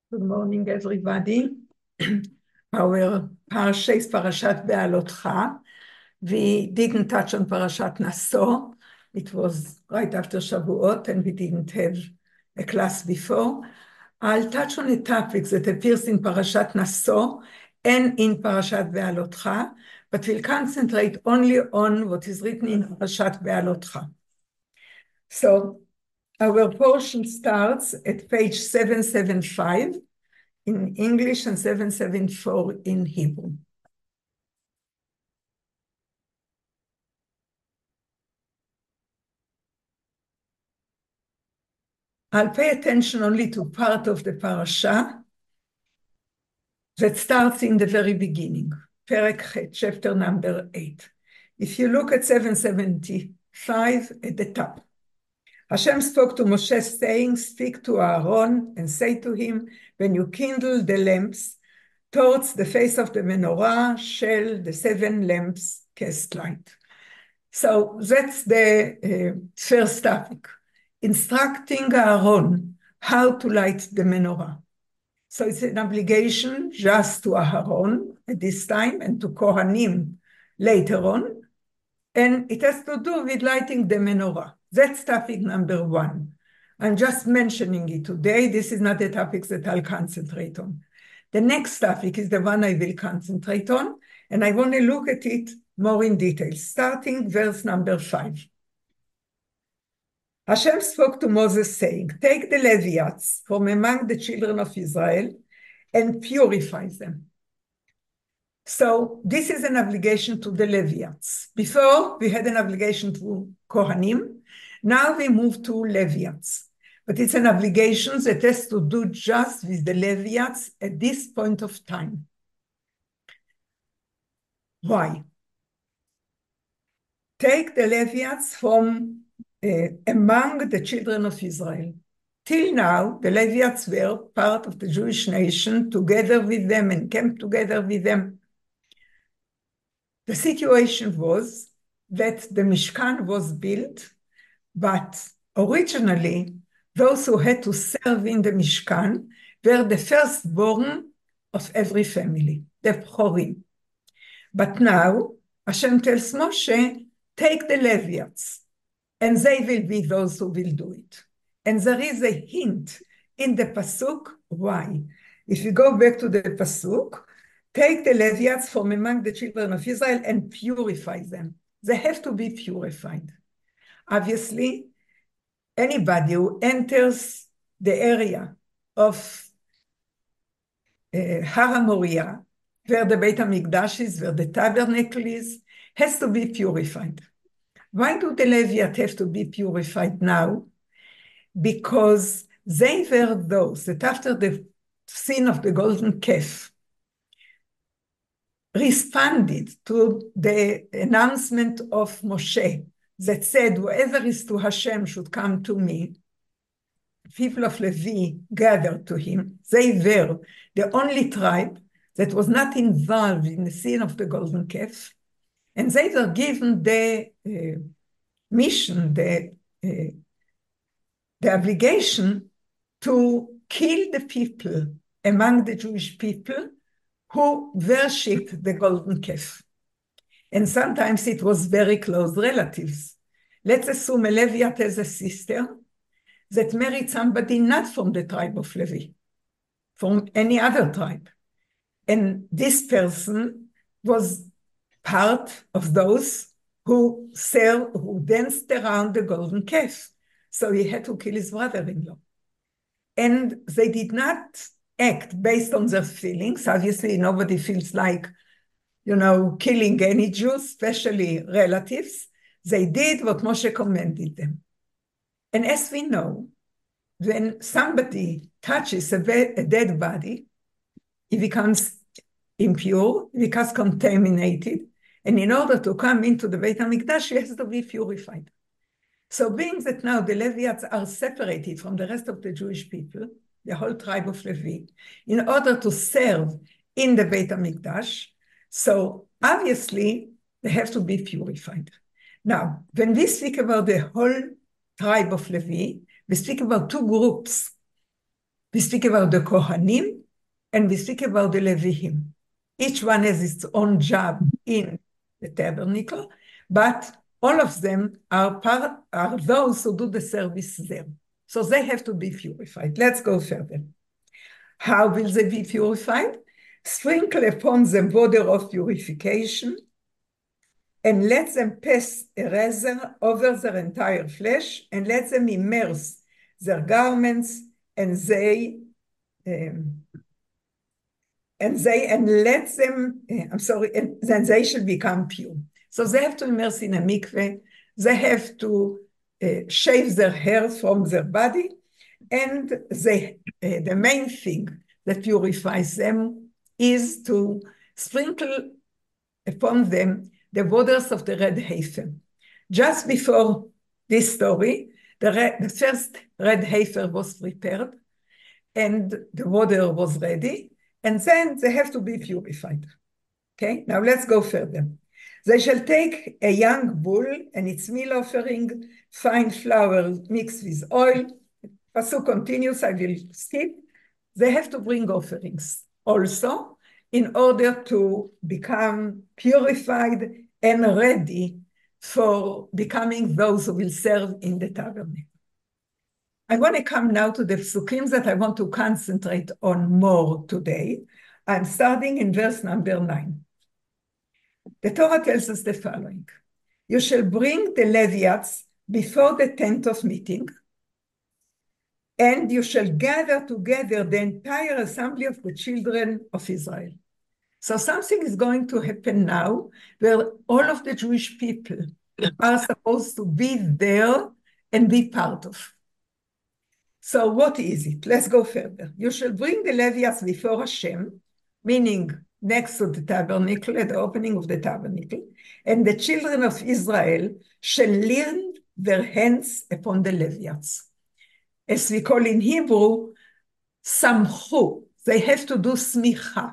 Good morning, everybody. Our parasha is Parashat Be'alotcha. We didn't touch on Parashat Naso. It was right after Shavuot, and we didn't have a class before. I'll touch on a topic that appears in Parashat Naso and in Parashat Be'alotcha, but we'll concentrate only on what is written in Parashat Be'alotcha. So our portion starts at page 775 in English and 774 in Hebrew. I'll pay attention only to part of the parasha that starts in the very beginning, Perek Chet, chapter number 8. If you look at 775 at the top, Hashem spoke to Moshe saying, "Speak to Aaron and say to him, when you kindle the lamps towards the face of the menorah, shall the 7 lamps cast light." So that's the first topic, instructing Aaron how to light the menorah. So it's an obligation just to Aaron at this time and to Kohanim later on, and it has to do with lighting the menorah. That's topic number 1. I'm just mentioning it today. This is not the topic that I'll concentrate on. The next topic is the one I will concentrate on, and I want to look at it more in detail, starting verse number 5. Hashem spoke to Moses saying, "Take the Levites from among the children of Israel and purify them." So this is an obligation to the Levites. Before, we had an obligation to Kohanim. Now we move to Levites. But it's an obligation that has to do just with the Levites at this point of time. Why? Take the Levites from among the children of Israel. Till now, the Levites were part of the Jewish nation, together with them and camped together with them. The situation was that the Mishkan was built, but originally, those who had to serve in the Mishkan were the firstborn of every family, the Bchorim. But now, Hashem tells Moshe, take the Levites, and they will be those who will do it. And there is a hint in the Pasuk, why? If you go back to the Pasuk, take the Levites from among the children of Israel and purify them. They have to be purified. Obviously, anybody who enters the area of Har HaMoriah, where the Beit HaMikdash is, where the tabernacle is, has to be purified. Why do the Levites have to be purified now? Because they were those that after the sin of the golden calf responded to the announcement of Moshe that said, whoever is to Hashem should come to me. People of Levi gathered to him. They were the only tribe that was not involved in the sin of the golden calf, and they were given the mission, the obligation to kill the people among the Jewish people who worshipped the golden calf. And sometimes it was very close relatives. Let's assume a Levite has a sister that married somebody not from the tribe of Levi, from any other tribe. And this person was part of those who danced around the golden calf. So he had to kill his brother-in-law. And they did not act based on their feelings. Obviously, nobody feels like, killing any Jews, especially relatives. They did what Moshe commanded them. And as we know, when somebody touches a dead body, he becomes impure, he becomes contaminated, and in order to come into the Beit HaMikdash, he has to be purified. So being that now the Levites are separated from the rest of the Jewish people, the whole tribe of Levi, in order to serve in the Beit HaMikdash, so obviously they have to be purified. Now, when we speak about the whole tribe of Levi, we speak about 2 groups. We speak about the Kohanim, and we speak about the Leviim. Each one has its own job in the tabernacle, but all of them are those who do the service there. So they have to be purified. Let's go further. How will they be purified? Sprinkle upon them water of purification, and let them pass a razor over their entire flesh, and let them immerse their garments, and let them, and then they shall become pure. So they have to immerse in a mikveh, they have to shave their hair from their body, and the main thing that purifies them is to sprinkle upon them the waters of the red heifer. Just before this story, the first red heifer was prepared, and the water was ready, and then they have to be purified. Okay, now let's go further. They shall take a young bull and its meal offering, fine flour mixed with oil. Pasuk continues, I will skip. They have to bring offerings also in order to become purified and ready for becoming those who will serve in the tabernacle. I want to come now to the psukim that I want to concentrate on more today. I'm starting in verse number 9. The Torah tells us the following. You shall bring the Levites before the tent of meeting, and you shall gather together the entire assembly of the children of Israel. So something is going to happen now where all of the Jewish people are supposed to be there and be part of. So what is it? Let's go further. You shall bring the Levites before Hashem, meaning next to the tabernacle, at the opening of the tabernacle, and the children of Israel shall lean their hands upon the Levites. As we call in Hebrew, samchu. They have to do smicha.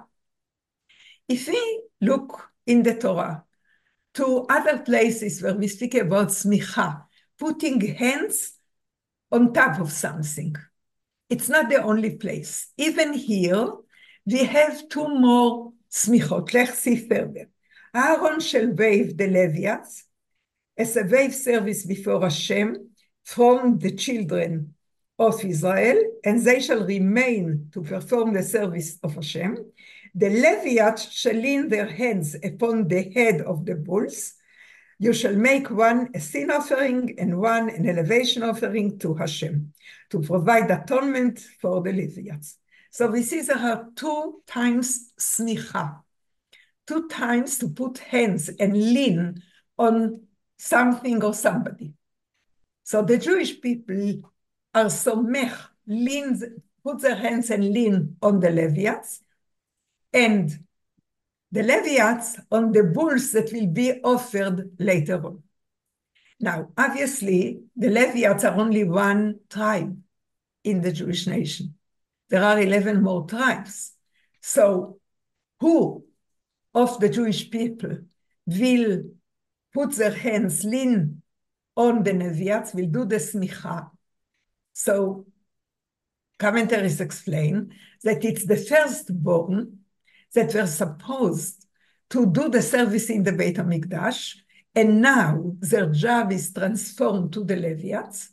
If we look in the Torah to other places where we speak about smicha, putting hands on top of something, it's not the only place. Even here, we have two more smichot. Let's see further. Aaron shall wave the Levites as a wave service before Hashem from the children of Israel, and they shall remain to perform the service of Hashem. The Levites shall lean their hands upon the head of the bulls. You shall make one a sin offering and one an elevation offering to Hashem, to provide atonement for the Levites. So we see there are 2 times smicha, 2 times to put hands and lean on something or somebody. So the Jewish people are somech, put their hands and lean on the Levites, and the Levites on the bulls that will be offered later on. Now, obviously, the Levites are only one tribe in the Jewish nation. There are 11 more tribes. So who of the Jewish people will put their hands, lean on the Levites, will do the smicha? So commentaries explain that it's the firstborn that were supposed to do the service in the Beit HaMikdash, and now their job is transformed to the Levites.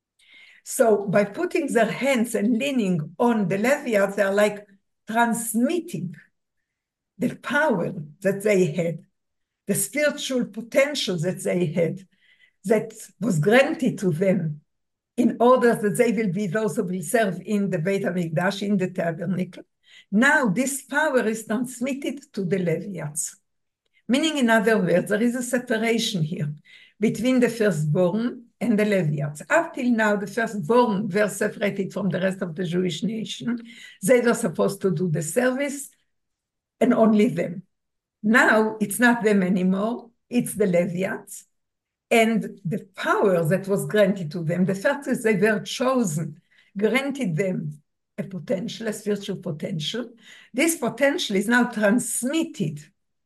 So by putting their hands and leaning on the Levites, they're like transmitting the power that they had, the spiritual potential that they had, that was granted to them in order that they will be those who will serve in the Beit HaMikdash, in the tabernacle. Now this power is transmitted to the Levites. Meaning, in other words, there is a separation here between the firstborn and the Levites. Up till now, the firstborn were separated from the rest of the Jewish nation. They were supposed to do the service, and only them. Now, it's not them anymore, it's the Levites. And the power that was granted to them, the fact that they were chosen, granted them a potential, a spiritual potential. This potential is now transmitted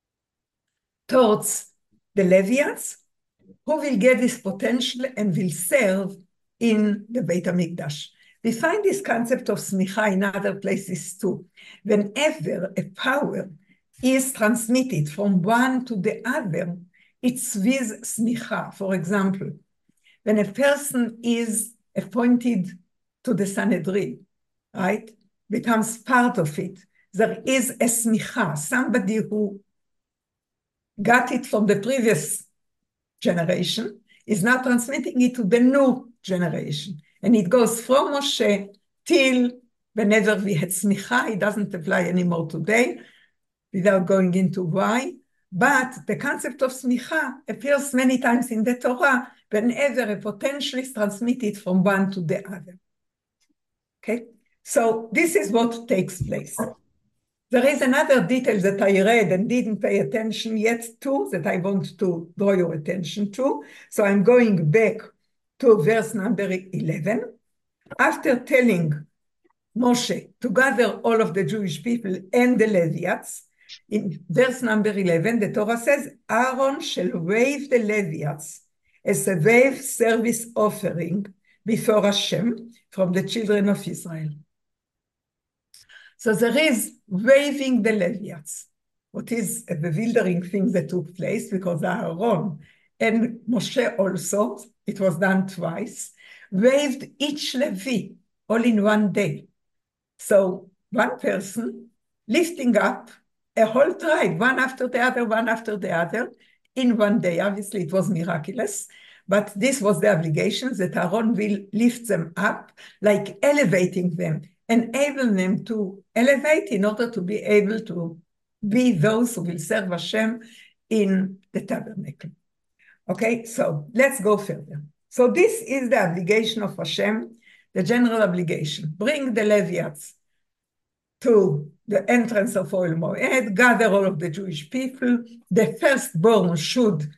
towards the Levites, who will get this potential and will serve in the Beit HaMikdash. We find this concept of smicha in other places too. Whenever a power is transmitted from one to the other, it's with smicha. For example, when a person is appointed to the Sanhedrin, right, becomes part of it, there is a smicha, somebody who got it from the previous generation is now transmitting it to the new generation. And it goes from Moshe till whenever we had smicha. It doesn't apply anymore today, without going into why. But the concept of smicha appears many times in the Torah whenever a potential is transmitted from one to the other. Okay? So this is what takes place. There is another detail that I read and didn't pay attention yet to, that I want to draw your attention to. So I'm going back to verse number 11. After telling Moshe to gather all of the Jewish people and the Levites, in verse number 11, the Torah says, Aaron shall wave the Levites as a wave service offering before Hashem from the children of Israel. So there is waving the Levites, what is a bewildering thing that took place, because Aaron and Moshe also, it was done twice, waved each Levi all in one day. So one person lifting up a whole tribe, one after the other, in one day. Obviously, it was miraculous, but this was the obligation that Aaron will lift them up, like elevating them, enable them to elevate in order to be able to be those who will serve Hashem in the tabernacle. Okay, so let's go further. So this is the obligation of Hashem, the general obligation. Bring the Levites to the entrance of Ohel Moed, gather all of the Jewish people. The firstborn should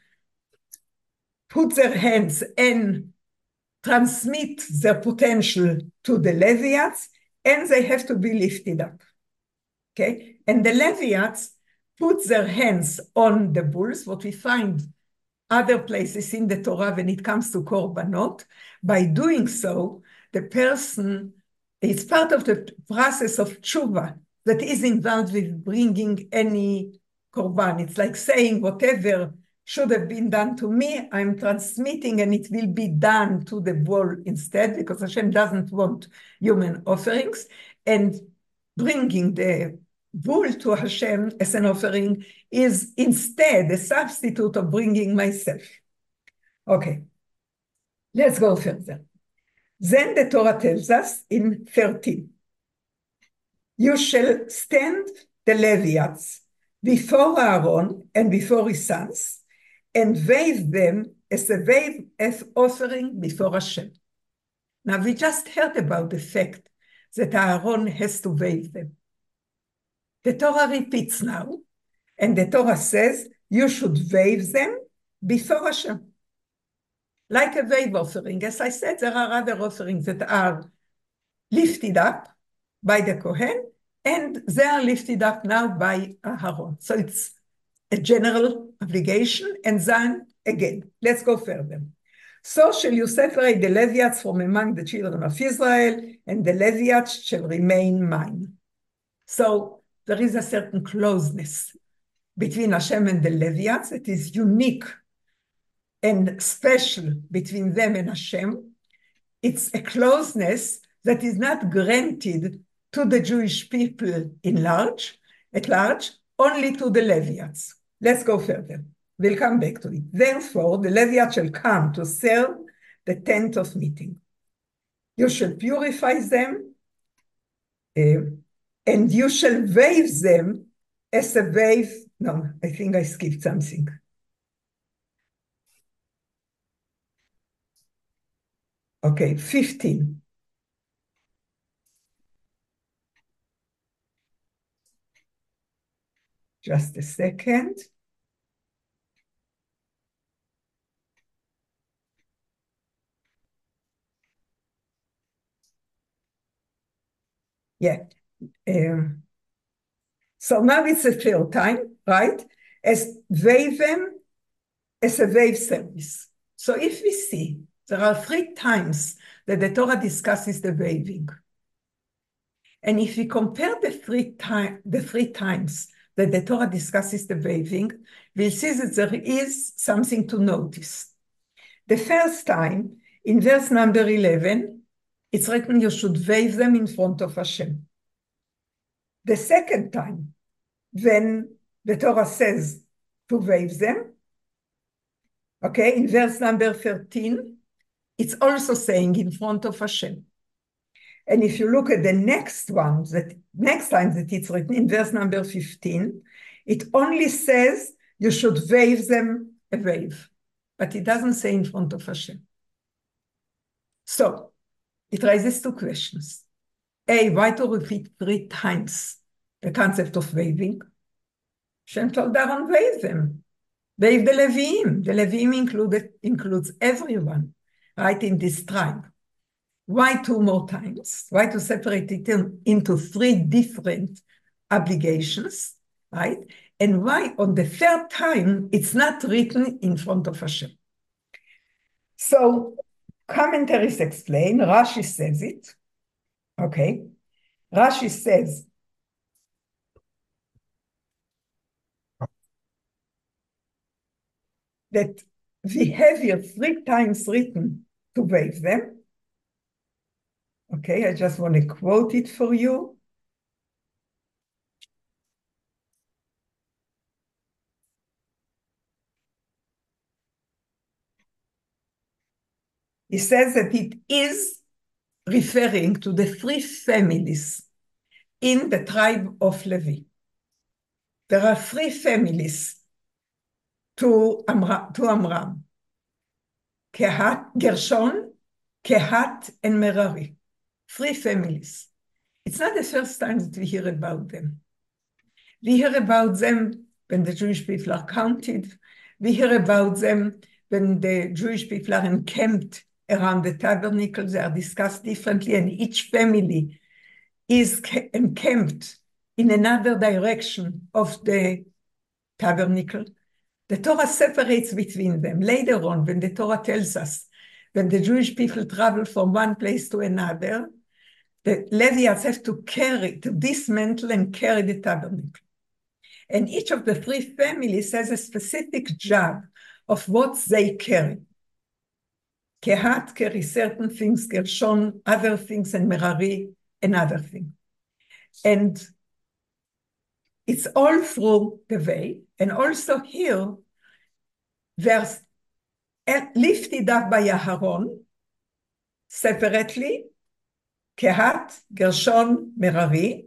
put their hands and transmit their potential to the Levites, and they have to be lifted up. Okay? And the Levites put their hands on the bulls, what we find other places in the Torah when it comes to korbanot. By doing so, the person is part of the process of tshuva that is involved with bringing any korban. It's like saying whatever should have been done to me, I'm transmitting, and it will be done to the bull instead, because Hashem doesn't want human offerings. And bringing the bull to Hashem as an offering is instead a substitute of bringing myself. Okay, let's go further. Then the Torah tells us in 13, you shall stand the Levites before Aaron and before his sons, and wave them as a wave as offering before Hashem. Now we just heard about the fact that Aaron has to wave them. The Torah repeats now, and the Torah says you should wave them before Hashem. Like a wave offering. As I said, there are other offerings that are lifted up by the Kohen, and they are lifted up now by Aaron. So it's a general obligation. And then again, let's go further. So shall you separate the Levites from among the children of Israel, and the Levites shall remain mine. So there is a certain closeness between Hashem and the Levites that is unique and special between them and Hashem. It's a closeness that is not granted to the Jewish people at large, only to the Levites. Let's go further. We'll come back to it. Therefore, the Levites shall come to serve the tent of meeting. You shall purify them, and you shall wave them as a wave. No, I think I skipped something. Okay, 15. Just a second. Yeah. So now it's a third time, right? As wave them as a wave service. So if we see There are 3 times that the Torah discusses the waving. And if we compare the three times that the Torah discusses the waving, we'll see that there is something to notice. The first time, in verse number 11, it's written, you should wave them in front of Hashem. The second time, when the Torah says to wave them, okay, in verse number 13, it's also saying in front of Hashem. And if you look at the next one, that next time that it's written in verse number 15, it only says you should wave them a wave, but it doesn't say in front of Hashem. So it raises 2 questions. A, why to repeat 3 times the concept of waving? Hashem told Aaron, wave them. Wave the Leviim. The Leviim includes everyone, right, in this tribe. Why 2 more times? Why to separate it into 3 different obligations, right? And why on the 3rd time, it's not written in front of Hashem? So commentaries explain, Rashi says it, okay? Rashi says, that we have here 3 times written to wave them. Okay, I just want to quote it for you. He says that it is referring to the 3 families in the tribe of Levi. There are 3 families to Amram. Kehat, Gershon, Kehat, and Merari. 3 families. It's not the first time that we hear about them. We hear about them when the Jewish people are counted. We hear about them when the Jewish people are encamped around the tabernacle. They are discussed differently, and each family is encamped in another direction of the tabernacle. The Torah separates between them. Later on, when the Torah tells us, when the Jewish people travel from one place to another, the Levites have to dismantle and carry the tabernacle. And each of the 3 families has a specific job of what they carry. Kehat carries certain things, Gershon other things, and Merari another thing. And it's all through the way. And also here, there's lifted up by Aharon separately, Kehat, Gershon, Merari,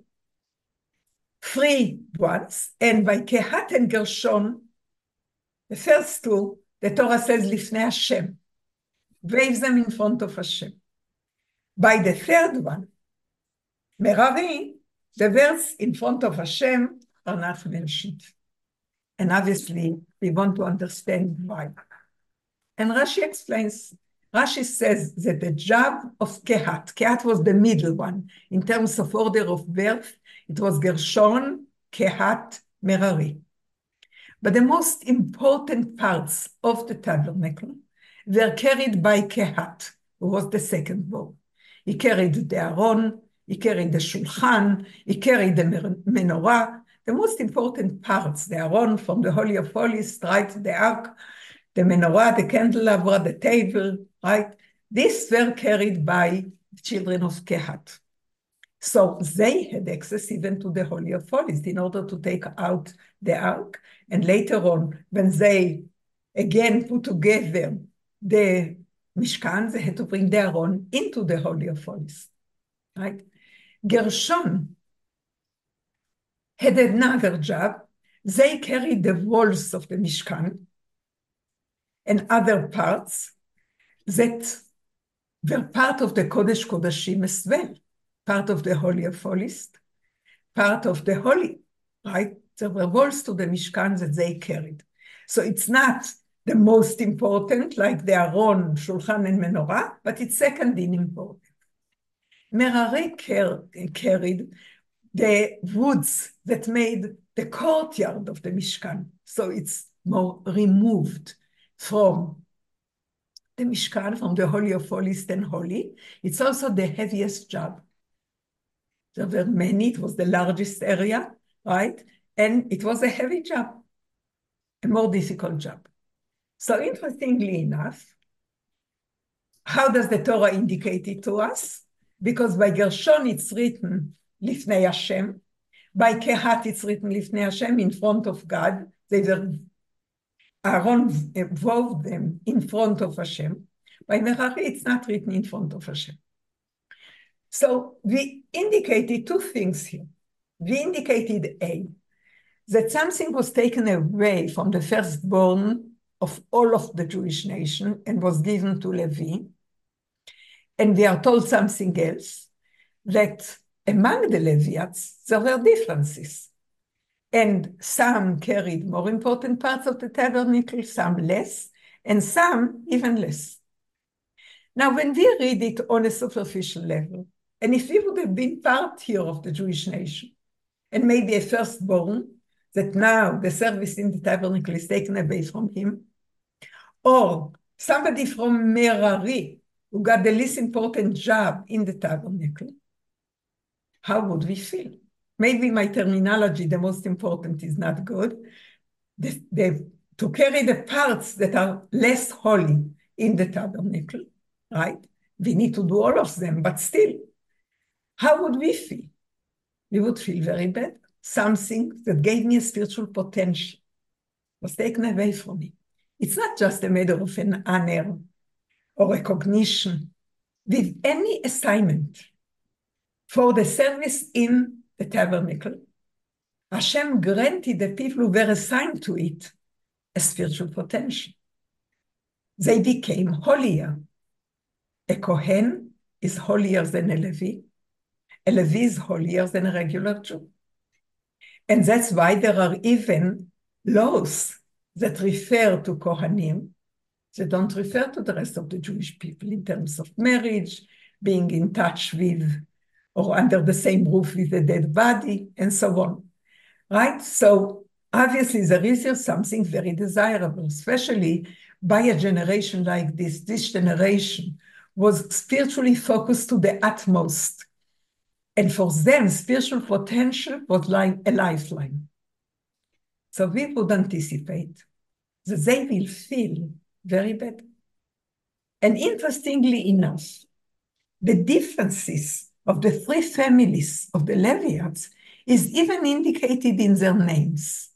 3 ones, and by Kehat and Gershon, the first 2, the Torah says, Lifnei Hashem, waves them in front of Hashem. By the 3rd one, Merari, the words in front of Hashem are not mentioned. And obviously, we want to understand why. And Rashi explains, Rashi says that the job of Kehat was the middle one. In terms of order of birth, it was Gershon, Kehat, Merari. But the most important parts of the tabernacle were carried by Kehat, who was the second bow. He carried the Aron, he carried the Shulchan, he carried the menorah. The most important parts, the Aron from the Holy of Holies, right, the Ark, the menorah, the candelabra, the table, right? These were carried by the children of Kehat. So they had access even to the Holy of Holies in order to take out the Ark. And later on, when they again put together the Mishkan, they had to bring the Aron into the Holy of Holies, right? Gershon had another job. They carried the walls of the Mishkan and other parts that were part of the Kodesh Kodashim as well, part of the Holy of Holies, part of the Holy, right? There were walls to the Mishkan that they carried. So it's not the most important, like the Aron, Shulchan, and Menorah, but it's second in importance. Merari carried the woods that made the courtyard of the Mishkan. So it's more removed from the Mishkan, from the Holy of Holies than holy. It's also the heaviest job. There were many, it was the largest area, right? And it was a heavy job, a more difficult job. So interestingly enough, how does the Torah indicate it to us? Because by Gershon it's written Lifnei Hashem, by Kehat it's written Lifnei Hashem, in front of God. They were, Aaron wove them in front of Hashem. By Merari it's not written in front of Hashem. So we indicated two things here. We indicated A, that something was taken away from the firstborn of all of the Jewish nation and was given to Levi. And we are told something else, that among the Levites, there were differences. And some carried more important parts of the tabernacle, some less, and some even less. Now, when we read it on a superficial level, and if we would have been part here of the Jewish nation, and maybe a firstborn, that now the service in the tabernacle is taken away from him, or somebody from Merari, who got the least important job in the tabernacle, how would we feel? Maybe my terminology, the most important, is not good. To carry the parts that are less holy in the tabernacle, right? We need to do all of them, but still, how would we feel? We would feel very bad. Something that gave me a spiritual potential was taken away from me. It's not just a matter of an honor or recognition. With any assignment for the service in the tabernacle, Hashem granted the people who were assigned to it a spiritual potential. They became holier. A Kohen is holier than a Levi. A Levi is holier than a regular Jew. And that's why there are even laws that refer to Kohanim. They don't refer to the rest of the Jewish people in terms of marriage, being in touch with, or under the same roof with a dead body, and so on, right? So obviously there is here something very desirable, especially by a generation like this. This generation was spiritually focused to the utmost. And for them, spiritual potential was like a lifeline. So we would anticipate that they will feel very bad. And interestingly enough, the differences of the three families of the Levites is even indicated in their names.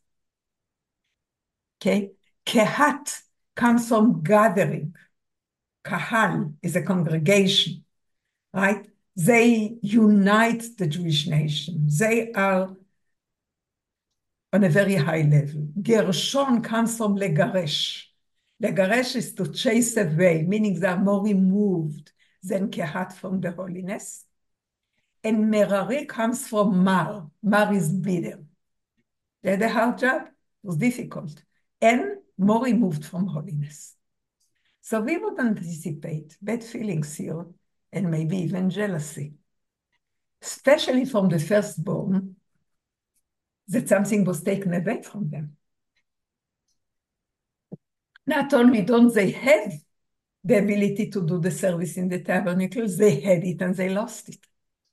Okay? Kehat comes from gathering. Kahal is a congregation, right? They unite the Jewish nation. They are on a very high level. Gershon comes from legaresh. Legaresh is to chase away, meaning they are more removed than Kehat from the holiness. And Merari comes from Mar. Mar is bitter. They had a hard job. It was difficult. And more removed from holiness. So we would anticipate bad feelings here, and maybe even jealousy, especially from the firstborn, that something was taken away from them. Not only don't they have the ability to do the service in the tabernacle, they had it and they lost it.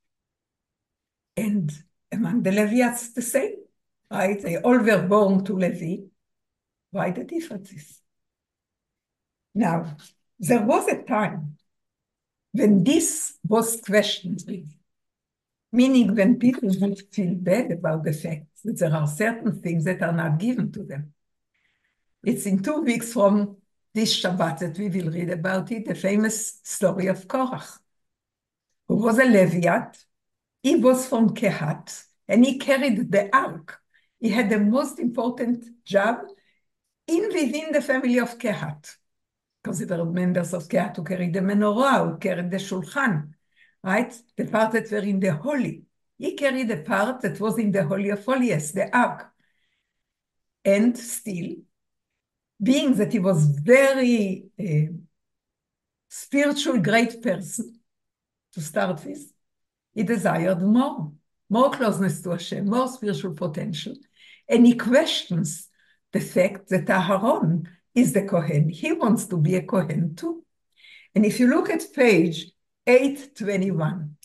And among the Levites, the same, right? They all were born to Levi. Why the differences? Now, there was a time when this was questioned, meaning when people would feel bad about the fact that there are certain things that are not given to them. It's in 2 weeks from this Shabbat that we will read about it, the famous story of Korach, who was a Levite. He was from Kehat, and he carried the ark. He had the most important job within the family of Kehat, because there were members of Kehat who carried the menorah, who carried the shulchan, right? The part that were in the holy. He carried the part that was in the Holy of Holies, the ark. And still, being that he was very spiritual, great person to start with, he desired more closeness to Hashem, more spiritual potential. And he questions the fact that Aharon is the Kohen. He wants to be a Kohen too. And if you look at page 821,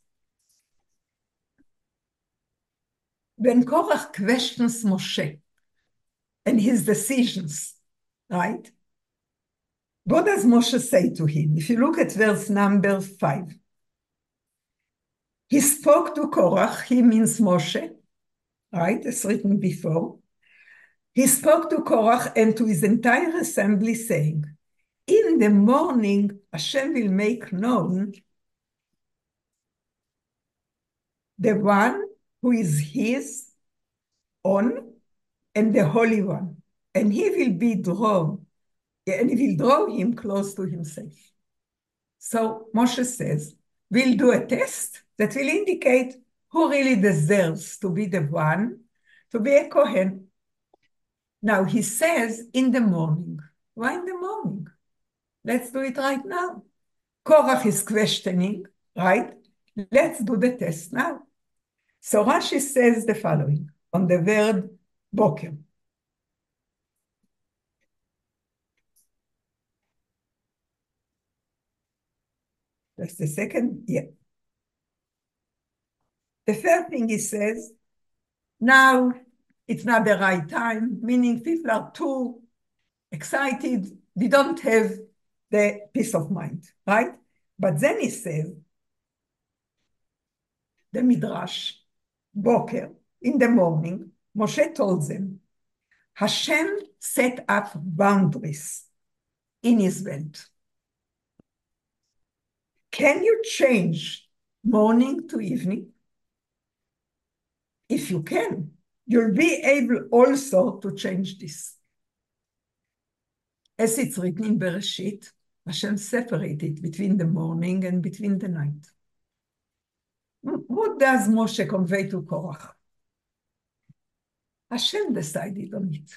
when Korach questions Moshe and his decisions, right? What does Moshe say to him? If you look at verse number 5, he spoke to Korach, he means Moshe, right? It's written before. He spoke to Korach and to his entire assembly, saying, in the morning, Hashem will make known the one who is his own and the Holy One, and he will be drawn, and he will draw him close to himself. So Moshe says, we'll do a test that will indicate who really deserves to be the one, to be a Kohen. Now he says in the morning. Why in the morning? Let's do it right now. Korach is questioning, right? Let's do the test now. So Rashi says the following on the word boker. Just a second. Yeah. The first thing he says, now it's not the right time, meaning people are too excited. We don't have the peace of mind, right? But then he says, the Midrash, Boker, in the morning, Moshe told them, Hashem set up boundaries in his world. Can you change morning to evening? If you can, you'll be able also to change this. As it's written in Bereshit, Hashem separated between the morning and between the night. What does Moshe convey to Korach? Hashem decided on it.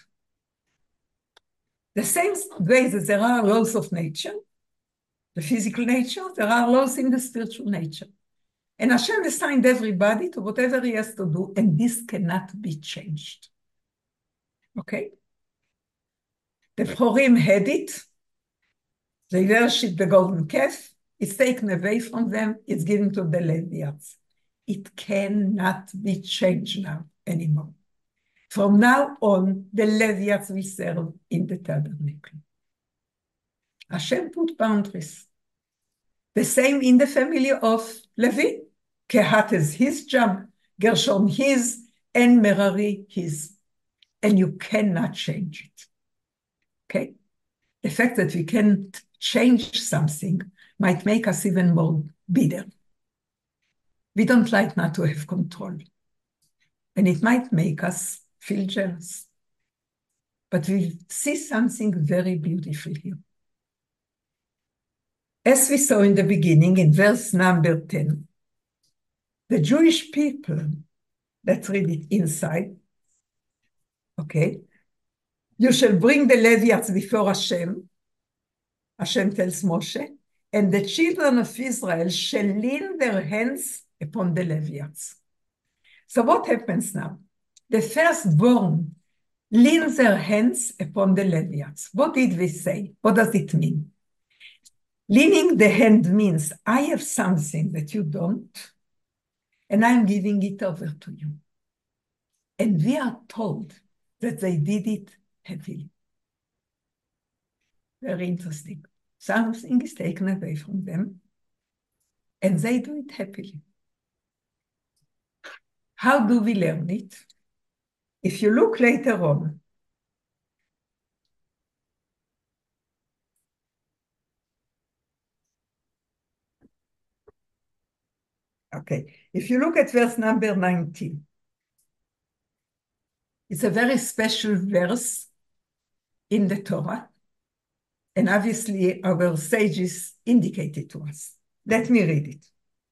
The same way that there are laws of nature, the physical nature, there are laws in the spiritual nature. And Hashem assigned everybody to whatever he has to do, and this cannot be changed. Okay? The Chorim had it. They worship the golden calf. It's taken away from them. It's given to the Levites. It cannot be changed now anymore. From now on, the Levites will serve in the tabernacle. Hashem put boundaries. The same in the family of Levi. Kehat is his job, Gershon his, and Merari his. And you cannot change it. Okay? The fact that we can't change something might make us even more bitter. We don't like not to have control. And it might make us feel jealous. But we see something very beautiful here. As we saw in the beginning, in verse number 10, the Jewish people, let's read it inside, okay? You shall bring the Levites before Hashem, Hashem tells Moshe, and the children of Israel shall lean their hands upon the Levites. So what happens now? The firstborn lean their hands upon the Levites. What did we say? What does it mean? Leaning the hand means I have something that you don't, and I'm giving it over to you. And we are told that they did it happily. Very interesting. Something is taken away from them, and they do it happily. How do we learn it? If you look later on, okay, if you look at verse number 19, it's a very special verse in the Torah, and obviously our sages indicate it to us. Let me read it.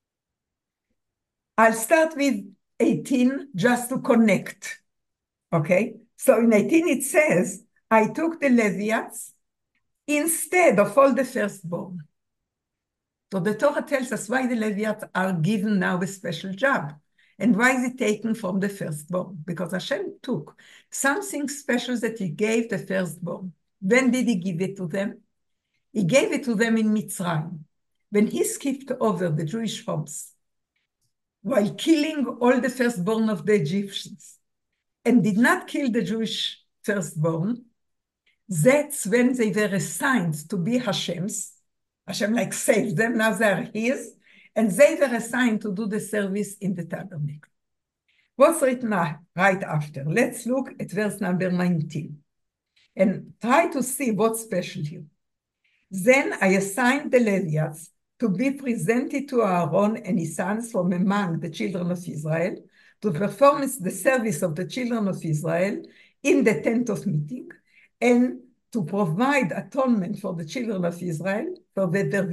I'll start with 18 just to connect, okay? So in 18 it says, I took the Levites instead of all the firstborn. So the Torah tells us why the Levites are given now a special job. And why is it taken from the firstborn? Because Hashem took something special that he gave the firstborn. When did he give it to them? He gave it to them in Mitzrayim. when he skipped over the Jewish homes while killing all the firstborn of the Egyptians and did not kill the Jewish firstborn, that's when they were assigned to be Hashem's. Hashem like saved them, now they are his, and they were assigned to do the service in the tabernacle. What's written right after? Let's look at verse number 19 and try to see what's special here. Then I assigned the Levites to be presented to Aaron and his sons from among the children of Israel to perform the service of the children of Israel in the tent of meeting and to provide atonement for the children of Israel so that there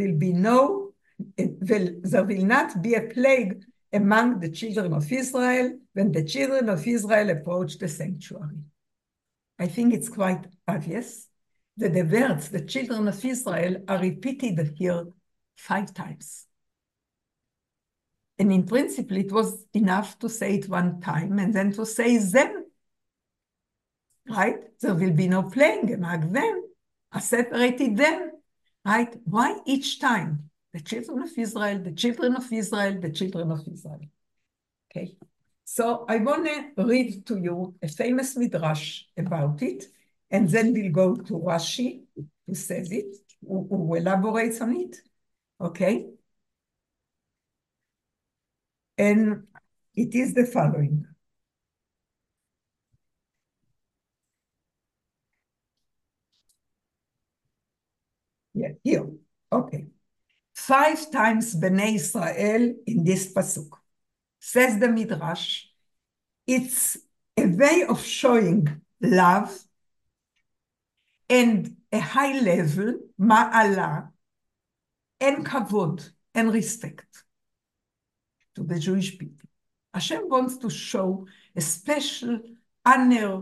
will not be a plague among the children of Israel when the children of Israel approach the sanctuary. I think it's quite obvious that the words, the children of Israel, are repeated here 5 times. And in principle, it was enough to say it one time and then to say them, right? There will be no plague among them. I separated them, right? Why each time? The children of Israel, the children of Israel, the children of Israel. Okay. So I want to read to you a famous midrash about it, and then we'll go to Rashi, who says it, who elaborates on it. Okay. And it is the following. Yeah, here. Okay. 5 times Bnei Israel in this pasuk. Says the midrash, it's a way of showing love and a high level, ma'ala, and kavod, and respect to the Jewish people. Hashem wants to show a special honor,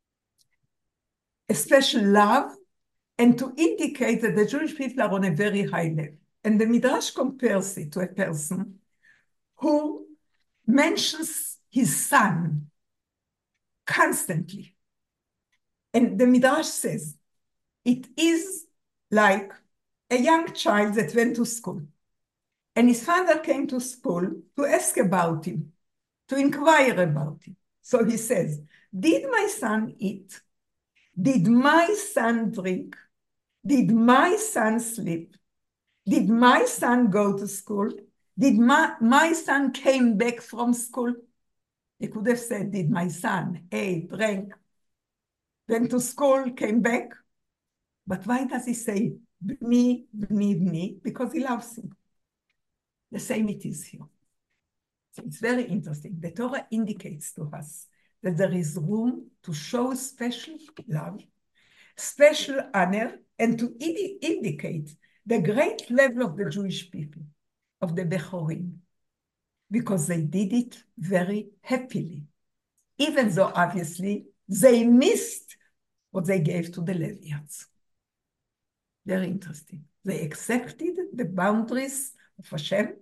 a special love, and to indicate that the Jewish people are on a very high level. And the Midrash compares it to a person who mentions his son constantly. And the Midrash says, it is like a young child that went to school. And his father came to school to ask about him, to inquire about him. So he says, did my son eat? Did my son drink? Did my son sleep? Did my son go to school? Did my son came back from school? He could have said, did my son ate, drank, went to school, came back? But why does he say, bni, bni, bni? Because he loves him. The same it is here. So it's very interesting. The Torah indicates to us that there is room to show special love, special honor, and to indicate the great level of the Jewish people, of the Bechorim, because they did it very happily, even though obviously they missed what they gave to the Levites. Very interesting. They accepted the boundaries of Hashem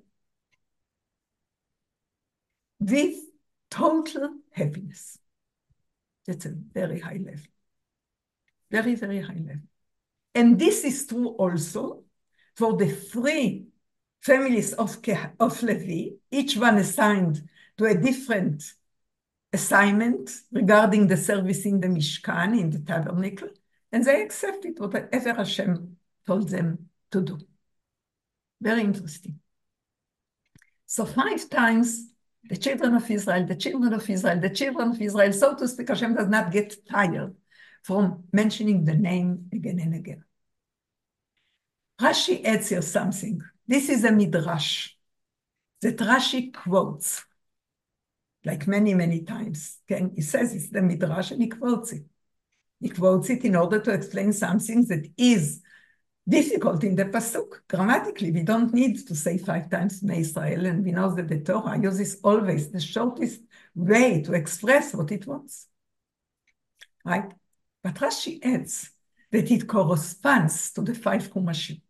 with total happiness. That's a very high level. Very, very high level. And this is true also for the 3 families of Levi, each one assigned to a different assignment regarding the service in the Mishkan, in the tabernacle, and they accepted whatever Hashem told them to do. Very interesting. So 5 times, the children of Israel, the children of Israel, the children of Israel, so to speak, Hashem does not get tired from mentioning the name again and again. Rashi adds here something. This is a midrash that Rashi quotes, like many, many times. Okay? He says it's the midrash and he quotes it. He quotes it in order to explain something that is difficult in the pasuk. Grammatically, we don't need to say 5 times Bnei Israel, and we know that the Torah uses always the shortest way to express what it wants. Right? But Rashi adds that it corresponds to the 5 Chumashim.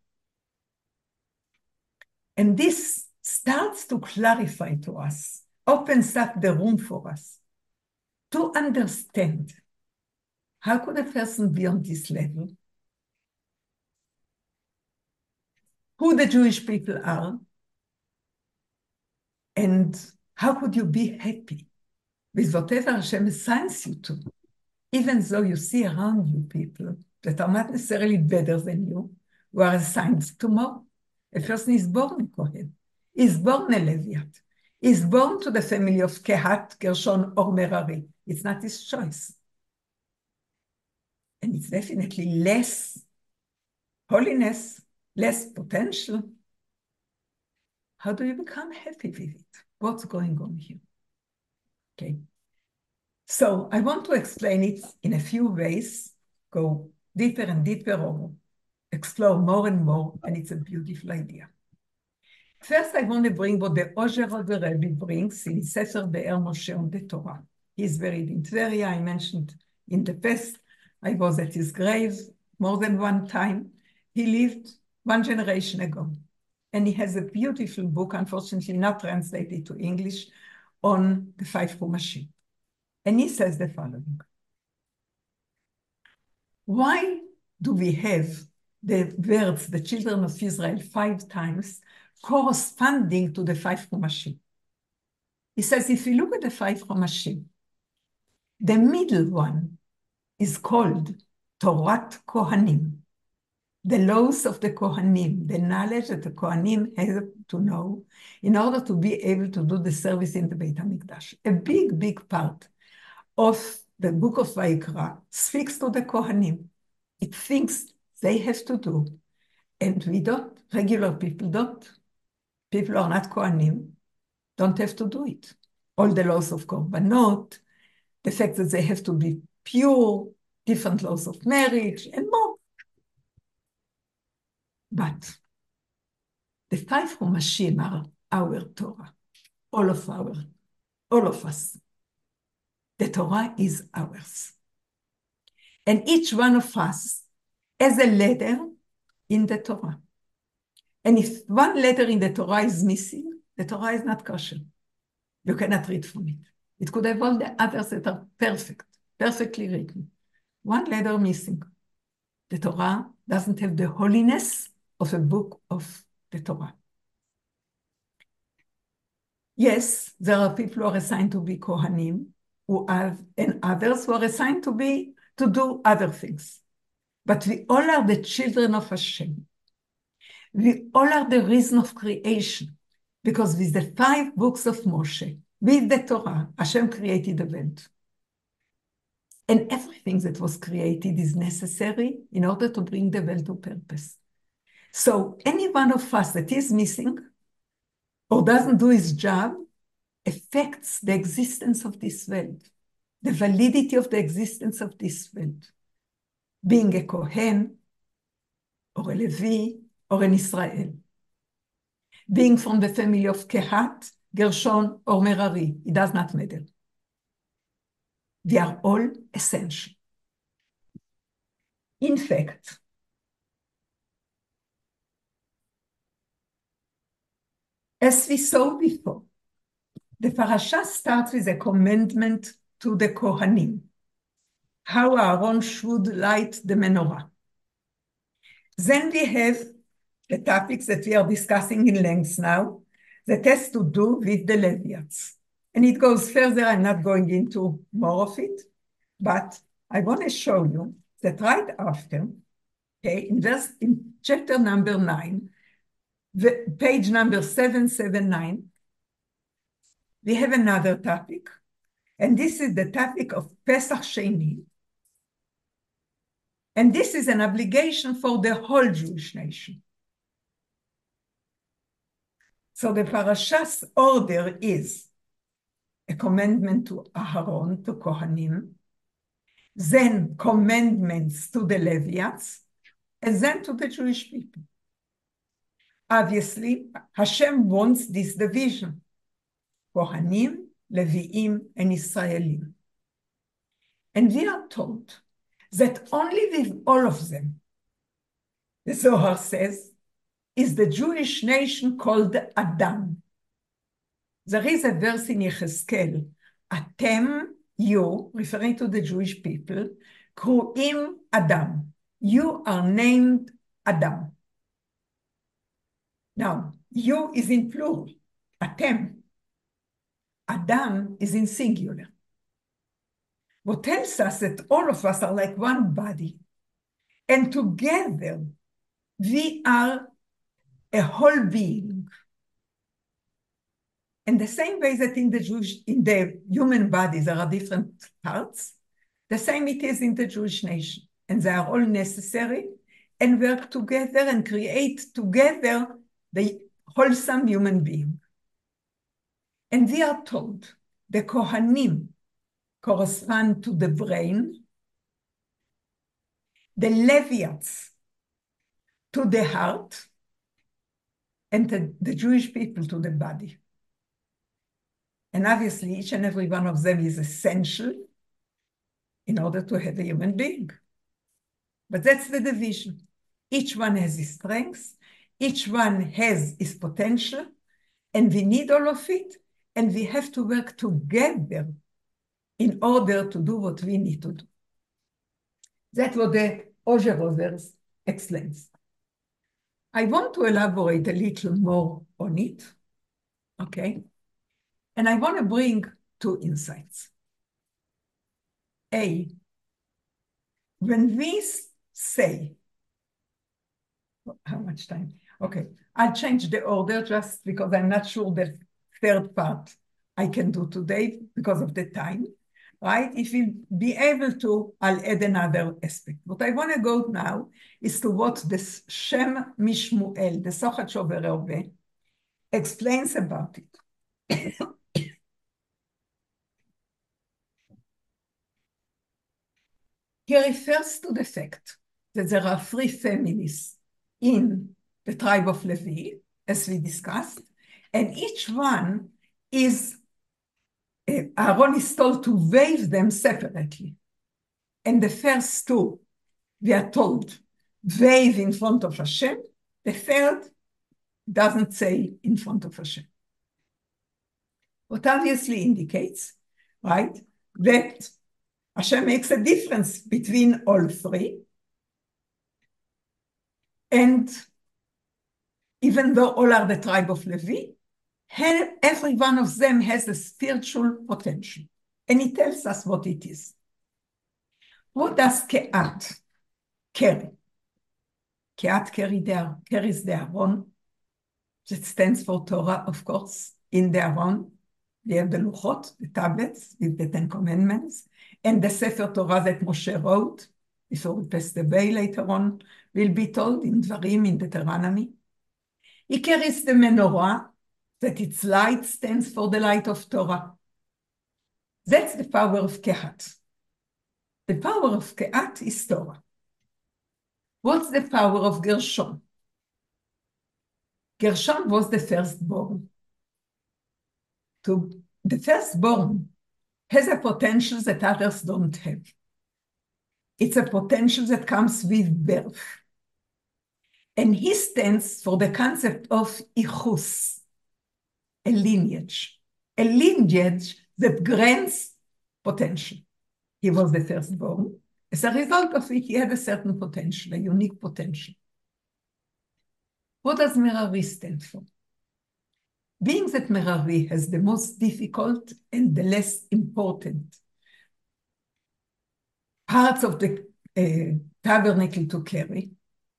And this starts to clarify to us, opens up the room for us to understand how could a person be on this level? who the Jewish people are, and how could you be happy with whatever Hashem assigns you to, even though you see around you people that are not necessarily better than you, who are assigned to more. A person is born a Kohen, is born a Levite, is born to the family of Kehat, Gershon, or Merari. It's not his choice. And it's definitely less holiness, less potential. How do you become happy with it? What's going on here? Okay. So I want to explain it in a few ways, go deeper and deeper, or explore more and more, and it's a beautiful idea. First, I want to bring what the Oger of the Rebbe brings in Sefer Be'er Moshe on the Torah. He's buried in Tveria. I mentioned in the past, I was at his grave more than one time. He lived 1 generation ago. And he has a beautiful book, unfortunately not translated to English, on the 5 Chumashim. And he says the following. Why do we have the words, the children of Israel, 5 times, corresponding to the 5 Chumashim? He says, if you look at the 5 Chumashim, the middle one is called Torat Kohanim, the laws of the Kohanim, the knowledge that the Kohanim have to know in order to be able to do the service in the Beit HaMikdash. A big, big part of the book of Vayikra speaks to the Kohanim. It thinks they have to do. And we don't, regular people don't. People who are not Kohanim don't have to do it. All the laws of Korbanot, the fact that they have to be pure, different laws of marriage, and more. But the 5 Chumashim are our Torah, all of us. The Torah is ours. And each one of us has a letter in the Torah. And if one letter in the Torah is missing, the Torah is not kosher. You cannot read from it. It could have all the others that are perfect, perfectly written. One letter missing. The Torah doesn't have the holiness of a book of the Torah. Yes, there are people who are assigned to be Kohanim, and others who are assigned to do other things. But we all are the children of Hashem. We all are the reason of creation, because with the 5 books of Moshe, with the Torah, Hashem created the world. And everything that was created is necessary in order to bring the world to purpose. So any one of us that is missing or doesn't do his job affects the existence of this world, the validity of the existence of this world. Being a Kohen, or a Levi, or an Israel. Being from the family of Kehat, Gershon, or Merari, it does not matter. They are all essential. In fact, as we saw before, the parasha starts with a commandment to the Kohanim, how Aaron should light the menorah. Then we have the topics that we are discussing in length now, that has to do with the Levites. And it goes further. I'm not going into more of it, but I want to show you that right after, okay, in chapter number 9, page number 779, we have another topic, and this is the topic of Pesach Sheni. And this is an obligation for the whole Jewish nation. So the parasha's order is a commandment to Aharon, to Kohanim, then commandments to the Levites, and then to the Jewish people. Obviously, Hashem wants this division, Kohanim, Leviim, and Israelim. And we are told that only with all of them, the Zohar says, is the Jewish nation called Adam. There is a verse in Yechezkel, Atem, you, referring to the Jewish people, Kruim Adam. You are named Adam. Now, you is in plural, atem. Adam is in singular. What tells us that all of us are like one body, and together we are a whole being. And the same way that in the human body there are different parts, the same it is in the Jewish nation, and they are all necessary and work together and create together the wholesome human being. And we are told the Kohanim correspond to the brain, the Levites to the heart, and the Jewish people to the body. And obviously, each and every one of them is essential in order to have a human being. But that's the division. Each one has his strengths, each one has his potential, and we need all of it, and we have to work together in order to do what we need to do. That's what the Oger verse explains. I want to elaborate a little more on it, okay? And I want to bring two insights. A, when we say, how much time? Okay, I'll change the order just because I'm not sure the third part I can do today because of the time, right? If we'll be able to, I'll add another aspect. What I want to go now is to what the Shem Mishmuel, the Sochat Shover Rebbe, explains about it. He refers to the fact that there are 3 families in the tribe of Levi, as we discussed, and each one is, Aaron is told to wave them separately. And the first 2, we are told, wave in front of Hashem. The third doesn't say in front of Hashem. What obviously indicates, right, that Hashem makes a difference between all 3. And even though all are the tribe of Levi, every one of them has a spiritual potential. And he tells us what it is. What does Keat carry? Keat carries the Aaron. That stands for Torah, of course, in the Aaron. We have the Luchot, the tablets with the 10 Commandments, and the Sefer Torah that Moshe wrote before we pass the bay later on, will be told in Dvarim, in Deuteronomy. He carries the menorah, that its light stands for the light of Torah. That's the power of Kehat. The power of Kehat is Torah. What's the power of Gershon? Gershon was the firstborn. The firstborn has a potential that others don't have. It's a potential that comes with birth. And he stands for the concept of ichus, a lineage that grants potential. He was the firstborn. As a result of it, he had a certain potential, a unique potential. What does Merari stand for? Being that Merari has the most difficult and the less important parts of the tabernacle to carry,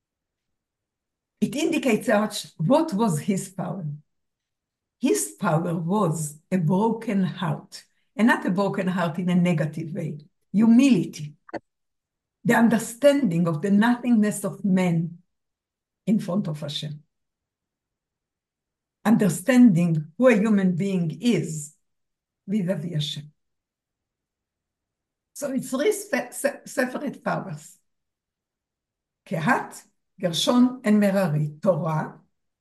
it indicates what was his power. His power was a broken heart, and not a broken heart in a negative way. Humility, the understanding of the nothingness of man in front of Hashem. Understanding who a human being is vis-a-vis Hashem. So it's 3 separate powers. Kehat, Gershon, and Merari. Torah,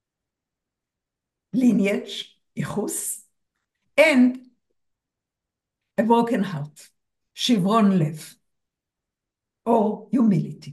lineage, ichus, and a broken heart, shivron lev, or humility.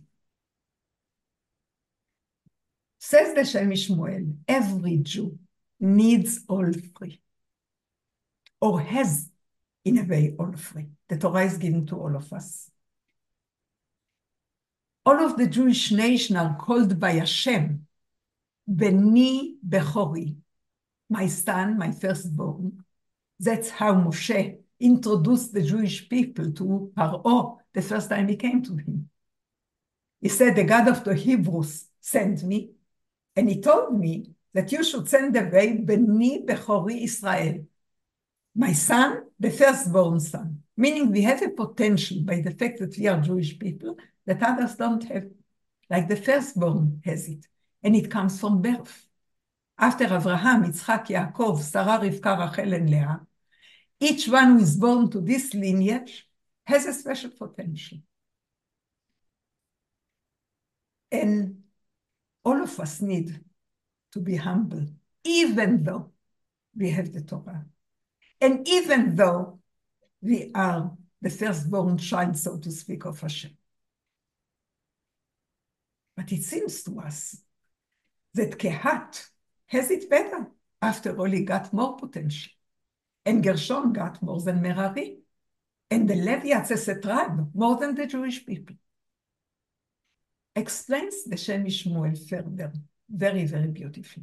Says the Shem Mishmuel, every Jew needs all 3, or has, in a way, all 3. The Torah is given to all of us. All of the Jewish nation are called by Hashem Beni Bechori, my son, my firstborn. That's how Moshe introduced the Jewish people to Paro the first time he came to him. He said, the God of the Hebrews sent me, and he told me that you should send away Beni Bechori Israel, my son, the firstborn son. Meaning we have a potential by the fact that we are Jewish people that others don't have, like the firstborn has it. And it comes from birth. After Abraham, Yitzchak, Yaakov, Sarah, Rivka, Rachel, and Leah, each one who is born to this lineage has a special potential. And all of us need to be humble, even though we have the Torah. And even though we are the firstborn child, so to speak, of Hashem. But it seems to us that Kehat has it better. After all, he got more potential. And Gershon got more than Merari. And the Levites as a tribe, more than the Jewish people. Explains the Shem Shmuel further, very, very beautifully.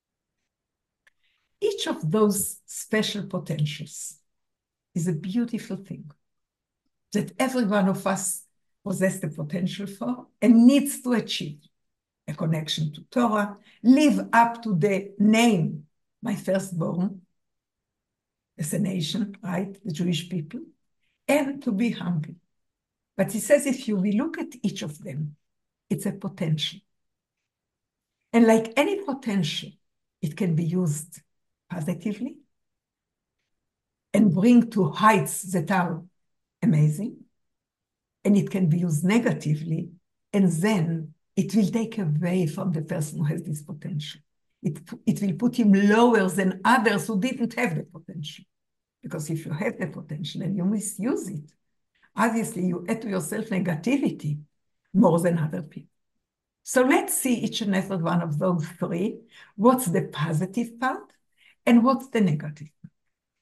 Each of those special potentials is a beautiful thing that every one of us possesses the potential for and needs to achieve. A connection to Torah, live up to the name, my firstborn, as a nation, right, the Jewish people, and to be humble. But he says if you will look at each of them, it's a potential. And like any potential, it can be used positively and bring to heights that are amazing. And it can be used negatively, and then it will take away from the person who has this potential. It will put him lower than others who didn't have the potential. Because if you have the potential and you misuse it, obviously you add to yourself negativity more than other people. So let's see each and every one of those three. What's the positive part and what's the negative part?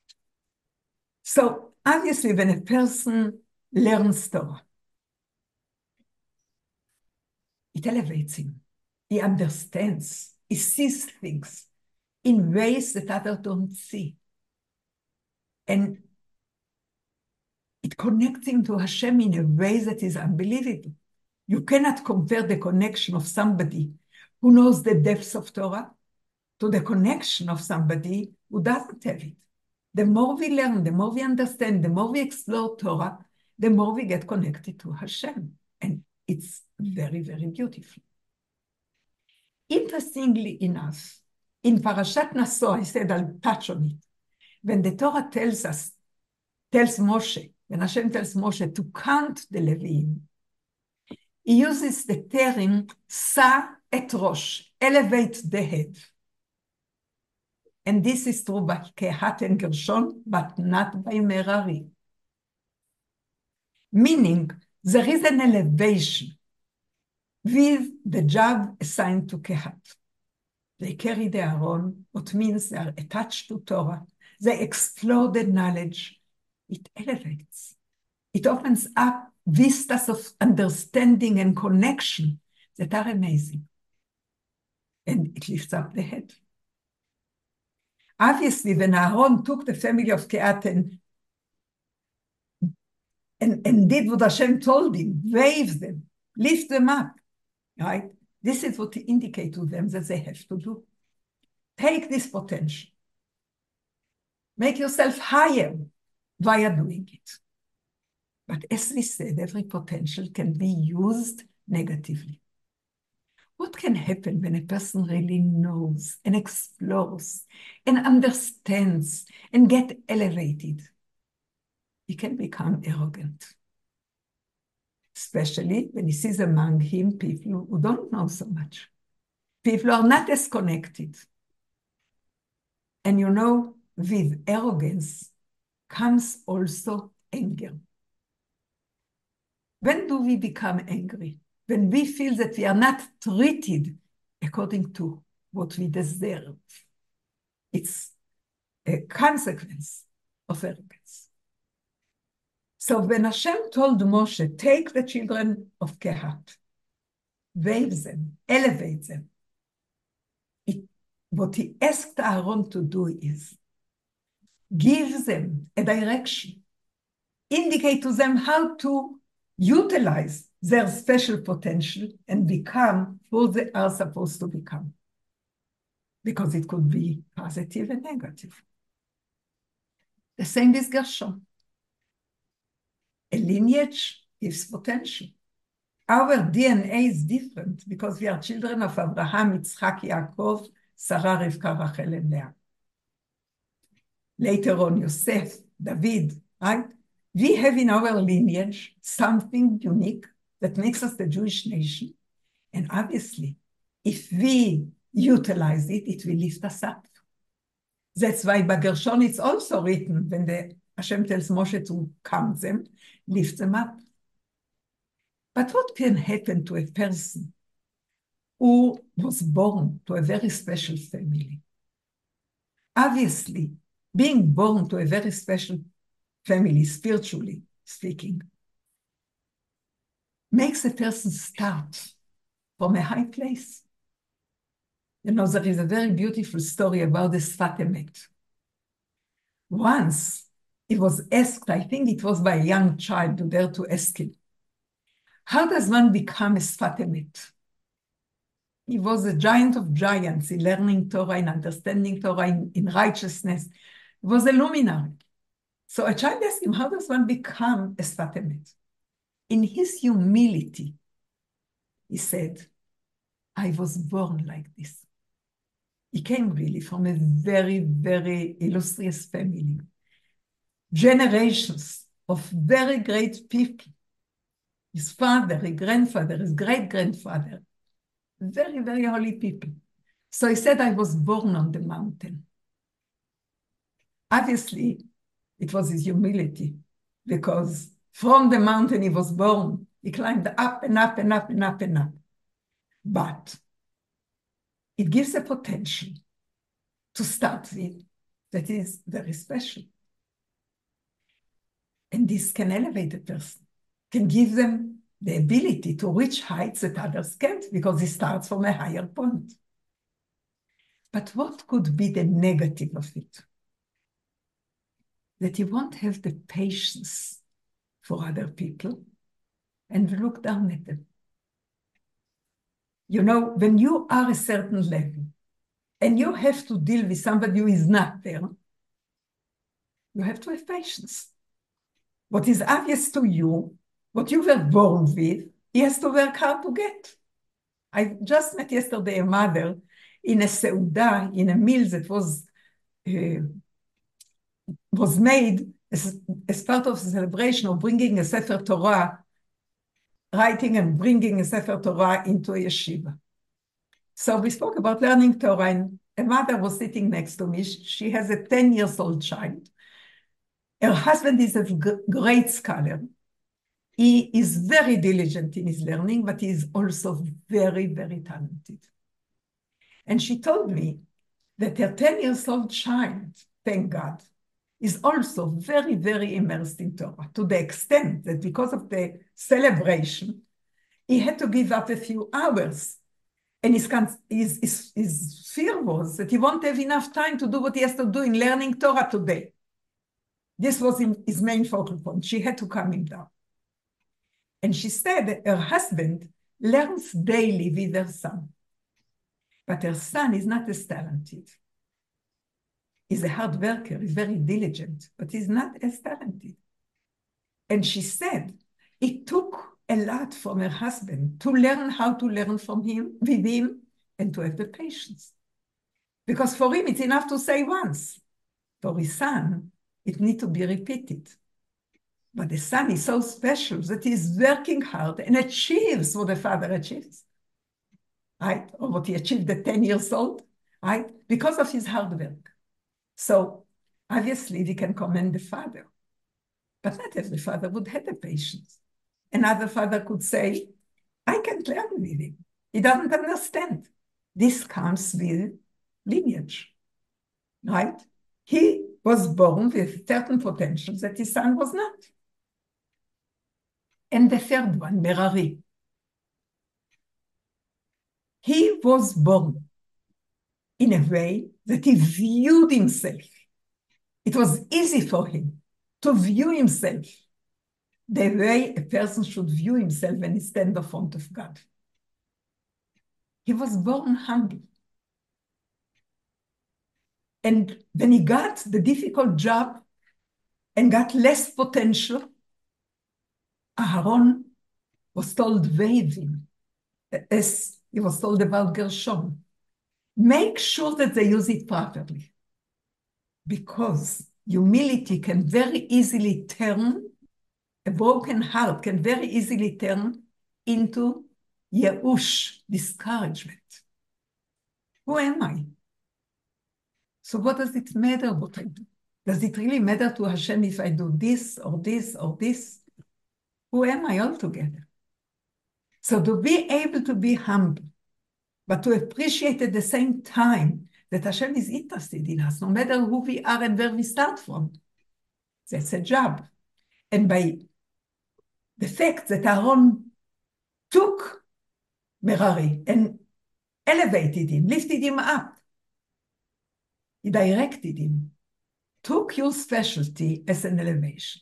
So obviously when a person learns Torah, it elevates him. He understands. He sees things in ways that others don't see. And it connects him to Hashem in a way that is unbelievable. You cannot compare the connection of somebody who knows the depths of Torah to the connection of somebody who doesn't have it. The more we learn, the more we understand, the more we explore Torah, the more we get connected to Hashem. And it's very, very beautiful. Interestingly enough, in Parashat Naso, I said I'll touch on it. When the Torah tells Moshe, when Hashem tells Moshe to count the Leviim, he uses the term sa et rosh, elevate the head. And this is true by Kehat and Gershon, but not by Merari. Meaning, there is an elevation with the job assigned to Kehat. They carry the Aron, what means they are attached to Torah. They explore the knowledge. It elevates. It opens up vistas of understanding and connection that are amazing. And it lifts up the head. Obviously, when Aaron took the family of Kehat and did what Hashem told him, wave them, lift them up, right? This is what he indicates to them that they have to do. Take this potential. Make yourself higher via doing it. But as we said, every potential can be used negatively. What can happen when a person really knows and explores and understands and get elevated? He can become arrogant. Especially when he sees among him people who don't know so much. People are not as connected. And you know, with arrogance comes also anger. When do we become angry? When we feel that we are not treated according to what we deserve. It's a consequence of arrogance. So when Hashem told Moshe, take the children of Kehat, wave them, elevate them, what he asked Aaron to do is give them a direction, indicate to them how to utilize their special potential and become who they are supposed to become. Because it could be positive and negative. The same with Gershon. A lineage gives potential. Our DNA is different because we are children of Abraham, Yitzchak, Yaakov, Sarah, Rivka, Rachel, and Leah. Later on, Yosef, David, right? We have in our lineage something unique that makes us the Jewish nation. And obviously, if we utilize it, it will lift us up. That's why by Gershon it's also written when Hashem tells Moshe to count them, lift them up. But what can happen to a person who was born to a very special family? Obviously, being born to a very special family, spiritually speaking, makes a person start from a high place. You know, there is a very beautiful story about the Sfat Emet. Once, it was asked, I think it was by a young child who dared to ask him, how does one become a Sfat Emet? He was a giant of giants in learning Torah, in understanding Torah, in righteousness. He was a luminary. So a child asked him, how does one become a Sfat Emet? In his humility, he said, I was born like this. He came really from a very, very illustrious family. Generations of very great people. His father, his grandfather, his great-grandfather. Very, very holy people. So he said, I was born on the mountain. Obviously, it was his humility, because from the mountain he was born. He climbed up and up and up and up and up. But it gives a potential to start with that is very special. And this can elevate a person, can give them the ability to reach heights that others can't, because it starts from a higher point. But what could be the negative of it? That you won't have the patience for other people and look down at them. You know, when you are a certain level and you have to deal with somebody who is not there, you have to have patience. What is obvious to you, what you were born with, he has to work hard to get. I just met yesterday a mother in a seudah, in a meal that was made as part of the celebration of bringing a Sefer Torah, writing and bringing a Sefer Torah into a yeshiva. So we spoke about learning Torah, and a mother was sitting next to me. She has a 10-year-old child. Her husband is a great scholar. He is very diligent in his learning, but he is also very, very talented. And she told me that her 10-year-old child, thank God, is also very, very immersed in Torah, to the extent that because of the celebration, he had to give up a few hours. And his fear was that he won't have enough time to do what he has to do in learning Torah today. This was his main focal point. She had to calm him down. And she said that her husband learns daily with her son. But her son is not as talented. He's a hard worker, he's very diligent, but he's not as talented. And she said, it took a lot from her husband to learn how to learn from him, with him, and to have the patience. Because for him, it's enough to say once. For his son, it needs to be repeated. But the son is so special that he's working hard and achieves what the father achieves, right? Or what he achieved at 10 years old, right? Because of his hard work. So obviously we can commend the father, but not every father would have the patience. Another father could say, I can't learn with him. He doesn't understand. This comes with lineage, right? He was born with certain potentials that his son was not. And the third one, Merari. He was born in a way that he viewed himself. It was easy for him to view himself the way a person should view himself when he stands in front of God. He was born humble. And when he got the difficult job and got less potential, Aaron was told, waving, as he was told about Gershon. Make sure that they use it properly, because humility can very easily turn, a broken heart can very easily turn into Yeush, discouragement. Who am I? So what does it matter what I do? Does it really matter to Hashem if I do this or this or this? Who am I altogether? So to be able to be humble, but to appreciate at the same time that Hashem is interested in us, no matter who we are and where we start from. That's a job. And by the fact that Aaron took Merari and elevated him, lifted him up, he directed him, took your specialty as an elevation.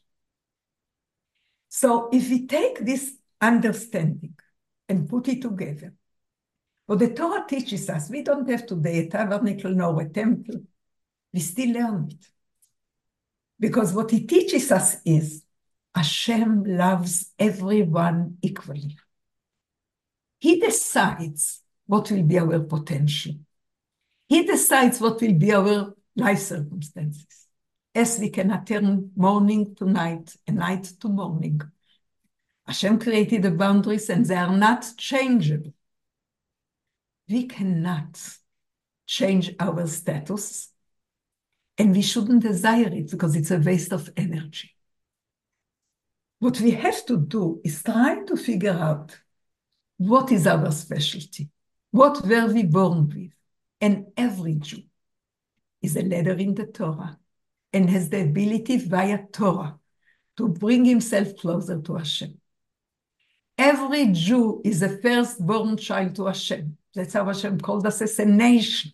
So if we take this understanding and put it together, what the Torah teaches us, we don't have today a tabernacle nor a temple. We still learn it. Because what it teaches us is Hashem loves everyone equally. He decides what will be our potential. He decides what will be our life circumstances. As we cannot turn morning to night and night to morning. Hashem created the boundaries and they are not changeable. We cannot change our status, and we shouldn't desire it because it's a waste of energy. What we have to do is try to figure out what is our specialty, what were we born with. And every Jew is a leader in the Torah and has the ability via Torah to bring himself closer to Hashem. Every Jew is a firstborn child to Hashem. That's how Hashem called us as a nation.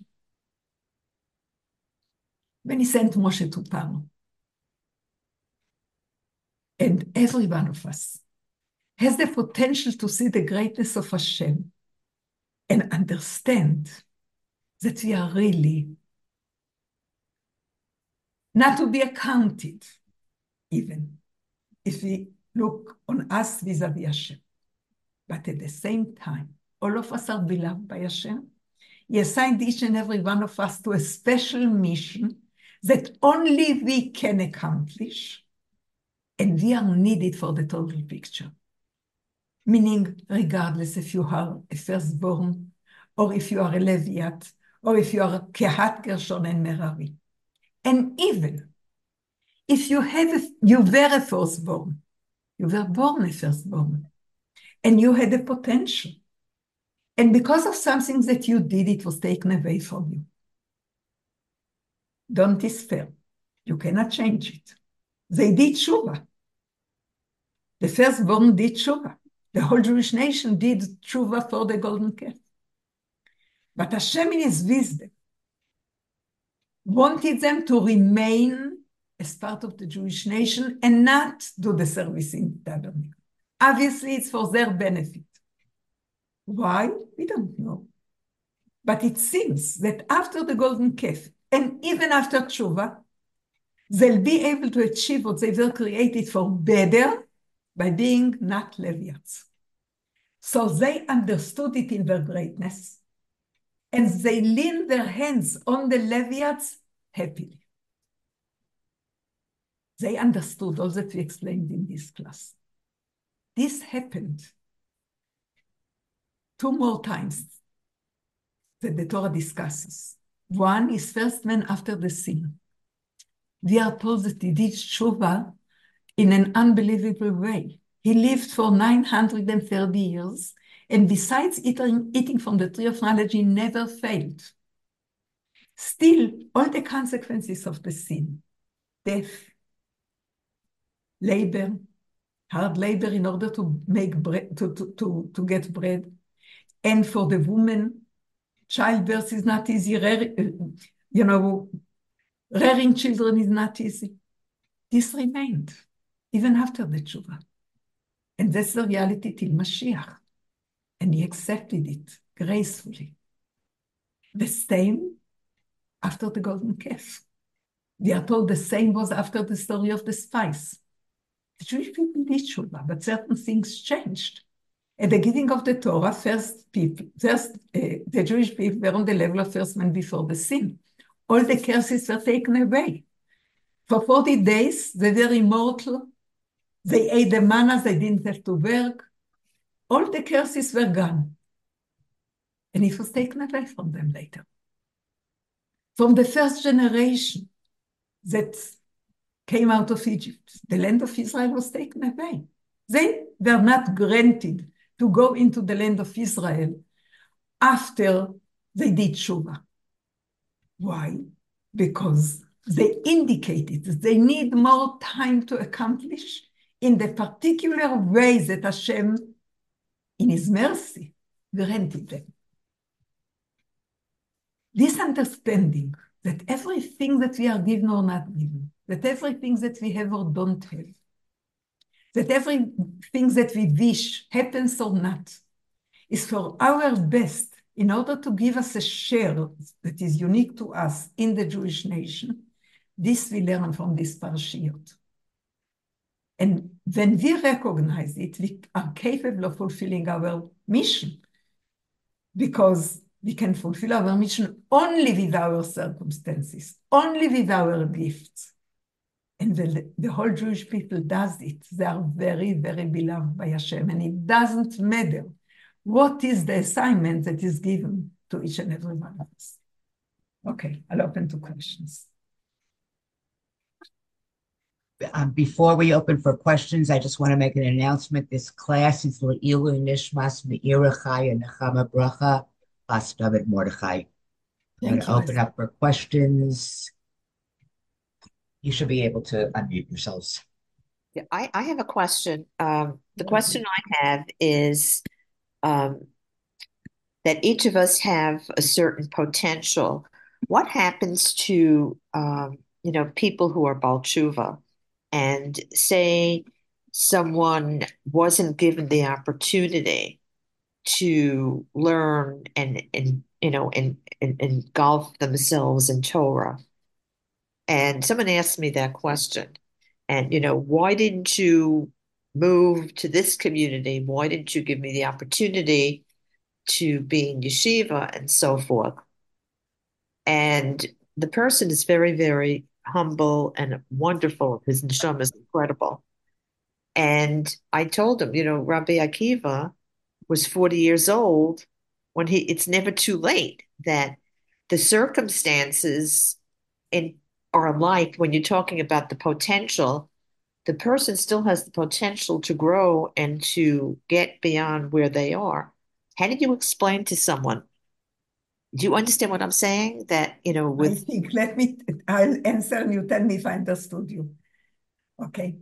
When he sent Moshe to Paro. And every one of us has the potential to see the greatness of Hashem and understand that we are really not to be accounted, even if we look on us vis-a-vis Hashem. But at the same time, all of us are beloved by Hashem. He assigned each and every one of us to a special mission that only we can accomplish, and we are needed for the total picture. Meaning, regardless if you are a firstborn, or if you are a Leviat, or if you are a Kehat, Gershon, and Merari. And even if you were a firstborn, you were born a firstborn, and you had a potential. And because of something that you did, it was taken away from you. Don't despair. You cannot change it. They did tshuva. The firstborn did tshuva. The whole Jewish nation did tshuva for the golden calf. But Hashem in his wisdom wanted them to remain as part of the Jewish nation and not do the service in the tabernacle. Obviously, it's for their benefit. Why? We don't know. But it seems that after the golden calf, and even after tshuva, they'll be able to achieve what they were created for better by being not Levites. So they understood it in their greatness, and they leaned their hands on the Levites happily. They understood all that we explained in this class. This happened 2 more times that the Torah discusses. One is first man after the sin. We are told that he did tshuva in an unbelievable way. He lived for 930 years, and besides eating from the tree of knowledge, he never failed. Still, all the consequences of the sin, death, labor, hard labor in order to make bread, to get bread, and for the woman childbirth is not easy, rearing children is not easy. This remained, even after the tshuva. And that's the reality till Mashiach. And he accepted it gracefully. The same after the golden calf. We are told the same was after the story of the spies. The Jewish people did tshuva, but certain things changed. At the giving of the Torah, the Jewish people were on the level of first man before the sin. All the curses were taken away. For 40 days, they were immortal. They ate the manna, they didn't have to work. All the curses were gone. And it was taken away from them later. From the first generation that came out of Egypt, the land of Israel was taken away. They were not granted to go into the land of Israel after they did tshuva. Why? Because they indicated that they need more time to accomplish in the particular way that Hashem, in his mercy, granted them. This understanding that everything that we are given or not given, that everything that we have or don't have, that everything that we wish happens or not, is for our best in order to give us a share that is unique to us in the Jewish nation. This we learn from this parashiyot. And when we recognize it, we are capable of fulfilling our mission, because we can fulfill our mission only with our circumstances, only with our gifts. And the whole Jewish people does it. They are very, very beloved by Hashem. And it doesn't matter what is the assignment that is given to each and every one of us. Okay, I'll open to questions. Before we open for questions, I just want to make an announcement. This class is Le'ilu Nishmas Me'ira Chaya Nechama Bracha Bas David Mordechai. I'm going to open up for questions. You should be able to unmute yourselves. Yeah, I have a question. The question I have is that each of us have a certain potential. What happens to people who are Baal Tshuva, and say someone wasn't given the opportunity to learn and engulf themselves in Torah? And someone asked me that question. And, why didn't you move to this community? Why didn't you give me the opportunity to be in yeshiva and so forth? And the person is very, very humble and wonderful. His neshama is incredible. And I told him, Rabbi Akiva was 40 years old when it's never too late, that the circumstances in our life, when you're talking about the potential, the person still has the potential to grow and to get beyond where they are. How did you explain to someone? Do you understand what I'm saying? That, I think, I'll answer and you tell me if I understood you. Okay.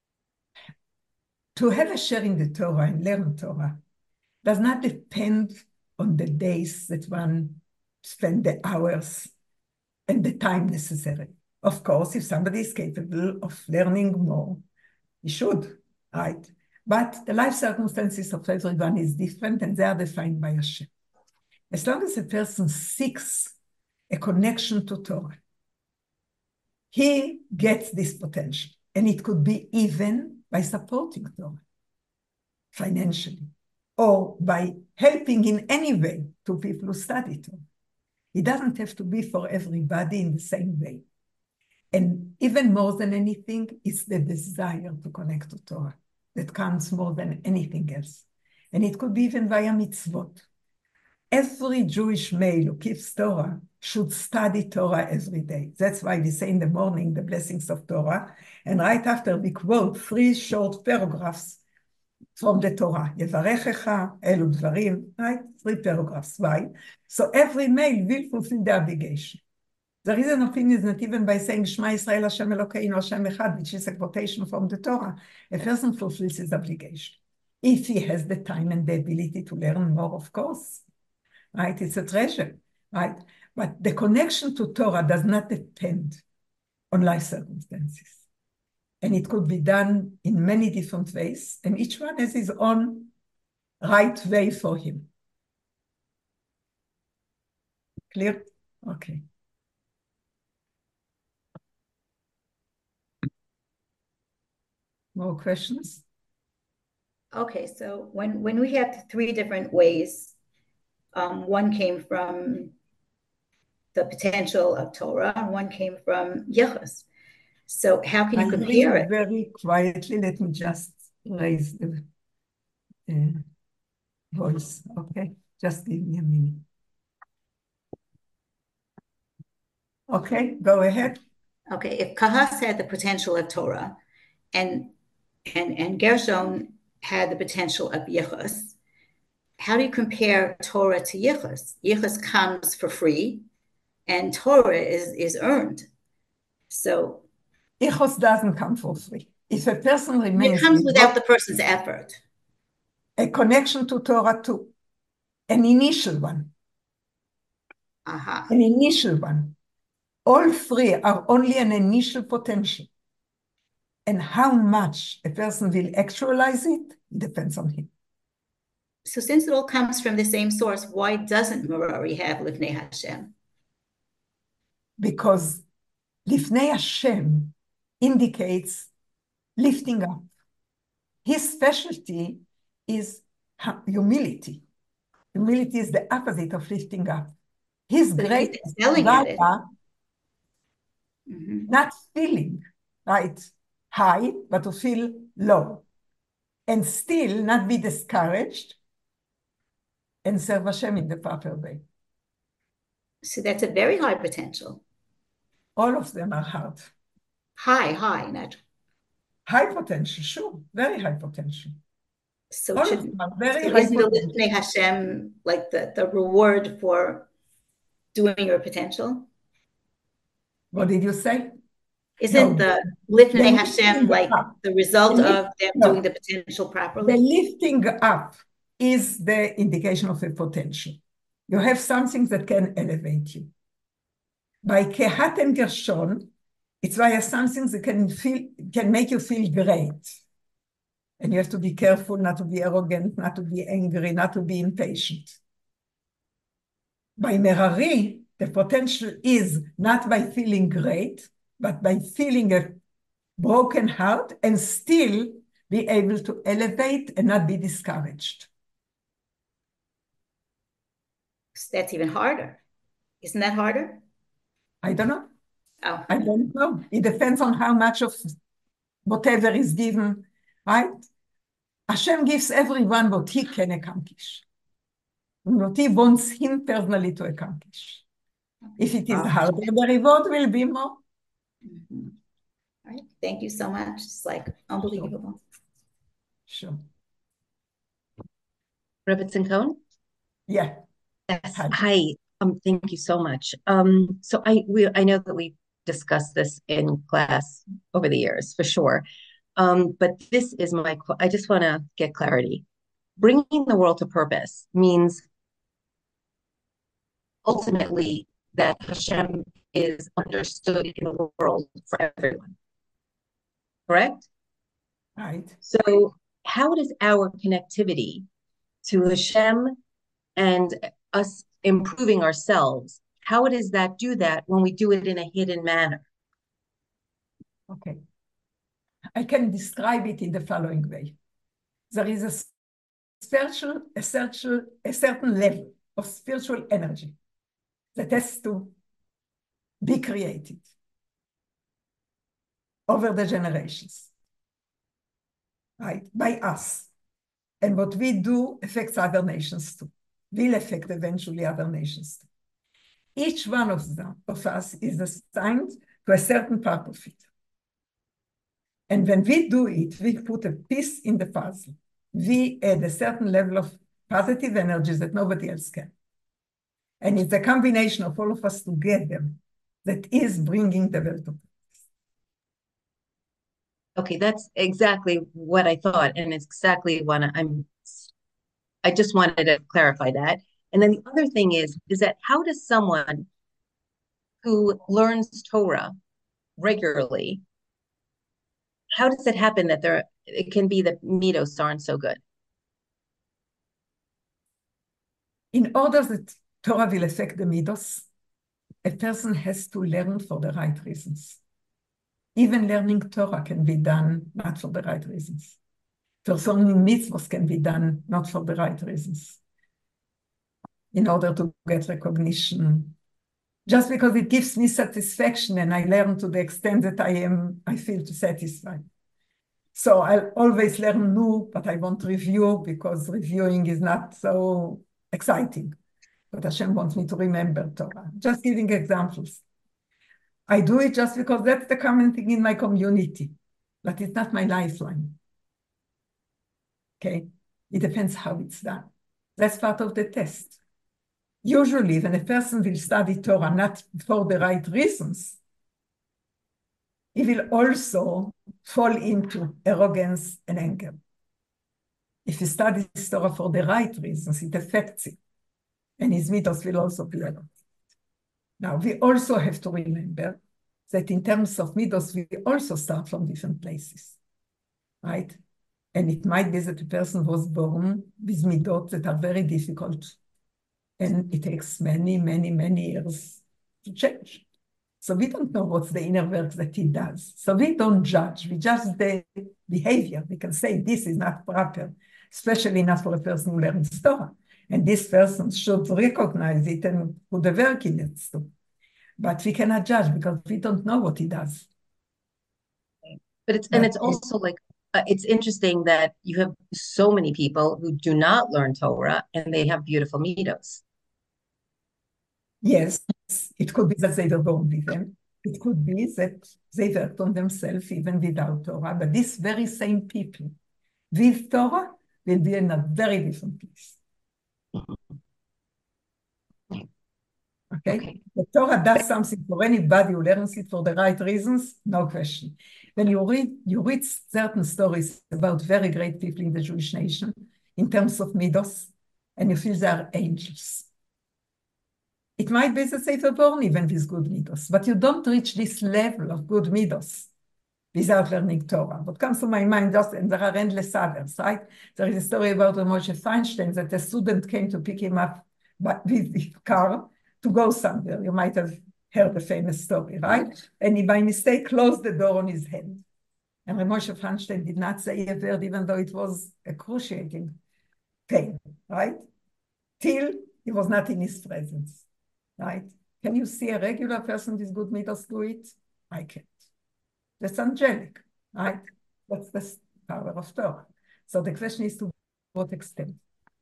To have a share in the Torah and learn Torah does not depend on the days that one spend the hours and the time necessary. Of course, if somebody is capable of learning more, he should, right? But the life circumstances of everyone is different, and they are defined by Hashem. As long as a person seeks a connection to Torah, he gets this potential. And it could be even by supporting Torah financially, or by helping in any way to people who study Torah. It doesn't have to be for everybody in the same way. And even more than anything, it's the desire to connect to Torah that counts more than anything else. And it could be even via mitzvot. Every Jewish male who keeps Torah should study Torah every day. That's why we say in the morning the blessings of Torah, and right after we quote 3 short paragraphs from the Torah. Yevarechecha, Elu Dvarim, right? 3 paragraphs. Why? So every male will fulfill the obligation. There is an opinion that even by saying Shema Yisrael Hashem Elokeinu Hashem Echad, which is a quotation from the Torah, a person fulfills his obligation. If he has the time and the ability to learn more, of course. right? It's a treasure, right? But the connection to Torah does not depend on life circumstances. And it could be done in many different ways, and each one has his own right way for him. Clear? Okay. More questions? Okay, so when we have three different ways, one came from the potential of Torah, and one came from Yichus. So how can you compare it? Very quietly, let me just raise the voice, okay? Just give me a minute. Okay, go ahead. Okay, if Kahas had the potential of Torah, and Gershon had the potential of Yichus, how do you compare Torah to Yichus? Yichus comes for free, and Torah is earned. So Yichus doesn't come for free. If a person remains, it comes without the person's effort. A connection to Torah too, an initial one. An initial one. All three are only an initial potential. And how much a person will actualize it depends on him. So since it all comes from the same source, why doesn't Merari have Lifnei Hashem? Because Lifnei Hashem indicates lifting up. His specialty is humility. Humility is the opposite of lifting up. His great not feeling, right, high, but to feel low. And still not be discouraged and serve Hashem in the proper way. So that's a very high potential. All of them are hard. High, not high potential, sure, very high potential. So all should, of them are very so high isn't potential. the Lifnei Hashem like the reward for doing your potential? What did you say? Isn't the Lifnei Hashem like the result of them doing the potential properly? The lifting up is the indication of a potential. You have something that can elevate you. By Kehat and Gershon, it's why something that can make you feel great. And you have to be careful not to be arrogant, not to be angry, not to be impatient. By Merari, the potential is not by feeling great, but by feeling a broken heart and still be able to elevate and not be discouraged. So that's even harder. Isn't that harder? I don't know. Oh. I don't know. It depends on how much of whatever is given, right? Hashem gives everyone what he can accomplish. What he wants him personally to accomplish. If it is harder, the reward will be more. Mm-hmm. All right. Thank you so much. It's like unbelievable. Sure. Rebbetzin Cohen? Yeah. Yes. Hi. Thank you so much. So I know that we discussed this in class over the years for sure. But this is I just want to get clarity. Bringing the world to purpose means ultimately that Hashem is understood in the world for everyone. Correct? Right. So how does our connectivity to Hashem and us improving ourselves, how does that do that when we do it in a hidden manner? Okay. I can describe it in the following way. There is a certain level of spiritual energy that has to be created over the generations, right, by us. And what we do affects other nations too, will affect eventually other nations too. Each one of us is assigned to a certain part of it. And when we do it, we put a piece in the puzzle. We add a certain level of positive energies that nobody else can. And it's a combination of all of us together that is bringing the world to purpose. Okay, that's exactly what I thought. And it's exactly what I just wanted to clarify that. And then the other thing is that how does someone who learns Torah regularly, how does it happen that it can be that midos aren't so good? In order that Torah will affect the midos, a person has to learn for the right reasons. Even learning Torah can be done not for the right reasons. Performing mitzvahs can be done not for the right reasons. In order to get recognition, just because it gives me satisfaction and I learn to the extent that I feel satisfied. So I'll always learn new, but I won't review because reviewing is not so exciting. But Hashem wants me to remember Torah. Just giving examples. I do it just because that's the common thing in my community, but it's not my lifeline. Okay? It depends how it's done. That's part of the test. Usually, when a person will study Torah not for the right reasons, he will also fall into arrogance and anger. If he studies Torah for the right reasons, it affects him. And his midos will also be affected. Now, we also have to remember that in terms of midos, we also start from different places, right? And it might be that a person was born with midot that are very difficult. And it takes many, many, many years to change. So we don't know what's the inner work that he does. So we don't judge. We judge the behavior. We can say this is not proper, especially not for a person who learns Torah. And this person should recognize it and put the work in it too. But we cannot judge because we don't know what he does. But it's also like, it's interesting that you have so many people who do not learn Torah and they have beautiful midos. Yes, it could be that they were born with them. It could be that they worked on themselves even without Torah. But these very same people with Torah will be in a very different place. Okay? The Torah does something for anybody who learns it for the right reasons, no question. When you read certain stories about very great people in the Jewish nation in terms of midos, and you feel they are angels. It might be that they were born even with good midos, but you don't reach this level of good midos without learning Torah. What comes to my mind just, and there are endless others, right? There is a story about Moshe Feinstein that a student came to pick him up with his car to go somewhere. You might have heard the famous story, right? And he by mistake closed the door on his head. And Moshe Feinstein did not say a word, even though it was excruciating pain, right? Till he was not in his presence. Right? Can you see a regular person with good midos do it? I can't. That's angelic, right? That's the power of Torah. So the question is to what extent?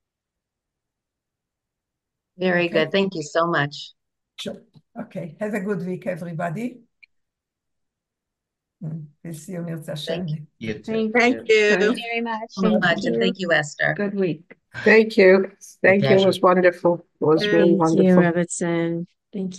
Very good. Thank you so much. Sure. Okay. Have a good week, everybody. We'll see you next session. Thank you. Thank Thank you. you very much. So much. And thank you, Esther. Good week. Thank you. Thank you. It pleasure. was wonderful. It was really Thank you, wonderful. Robertson. Thank you.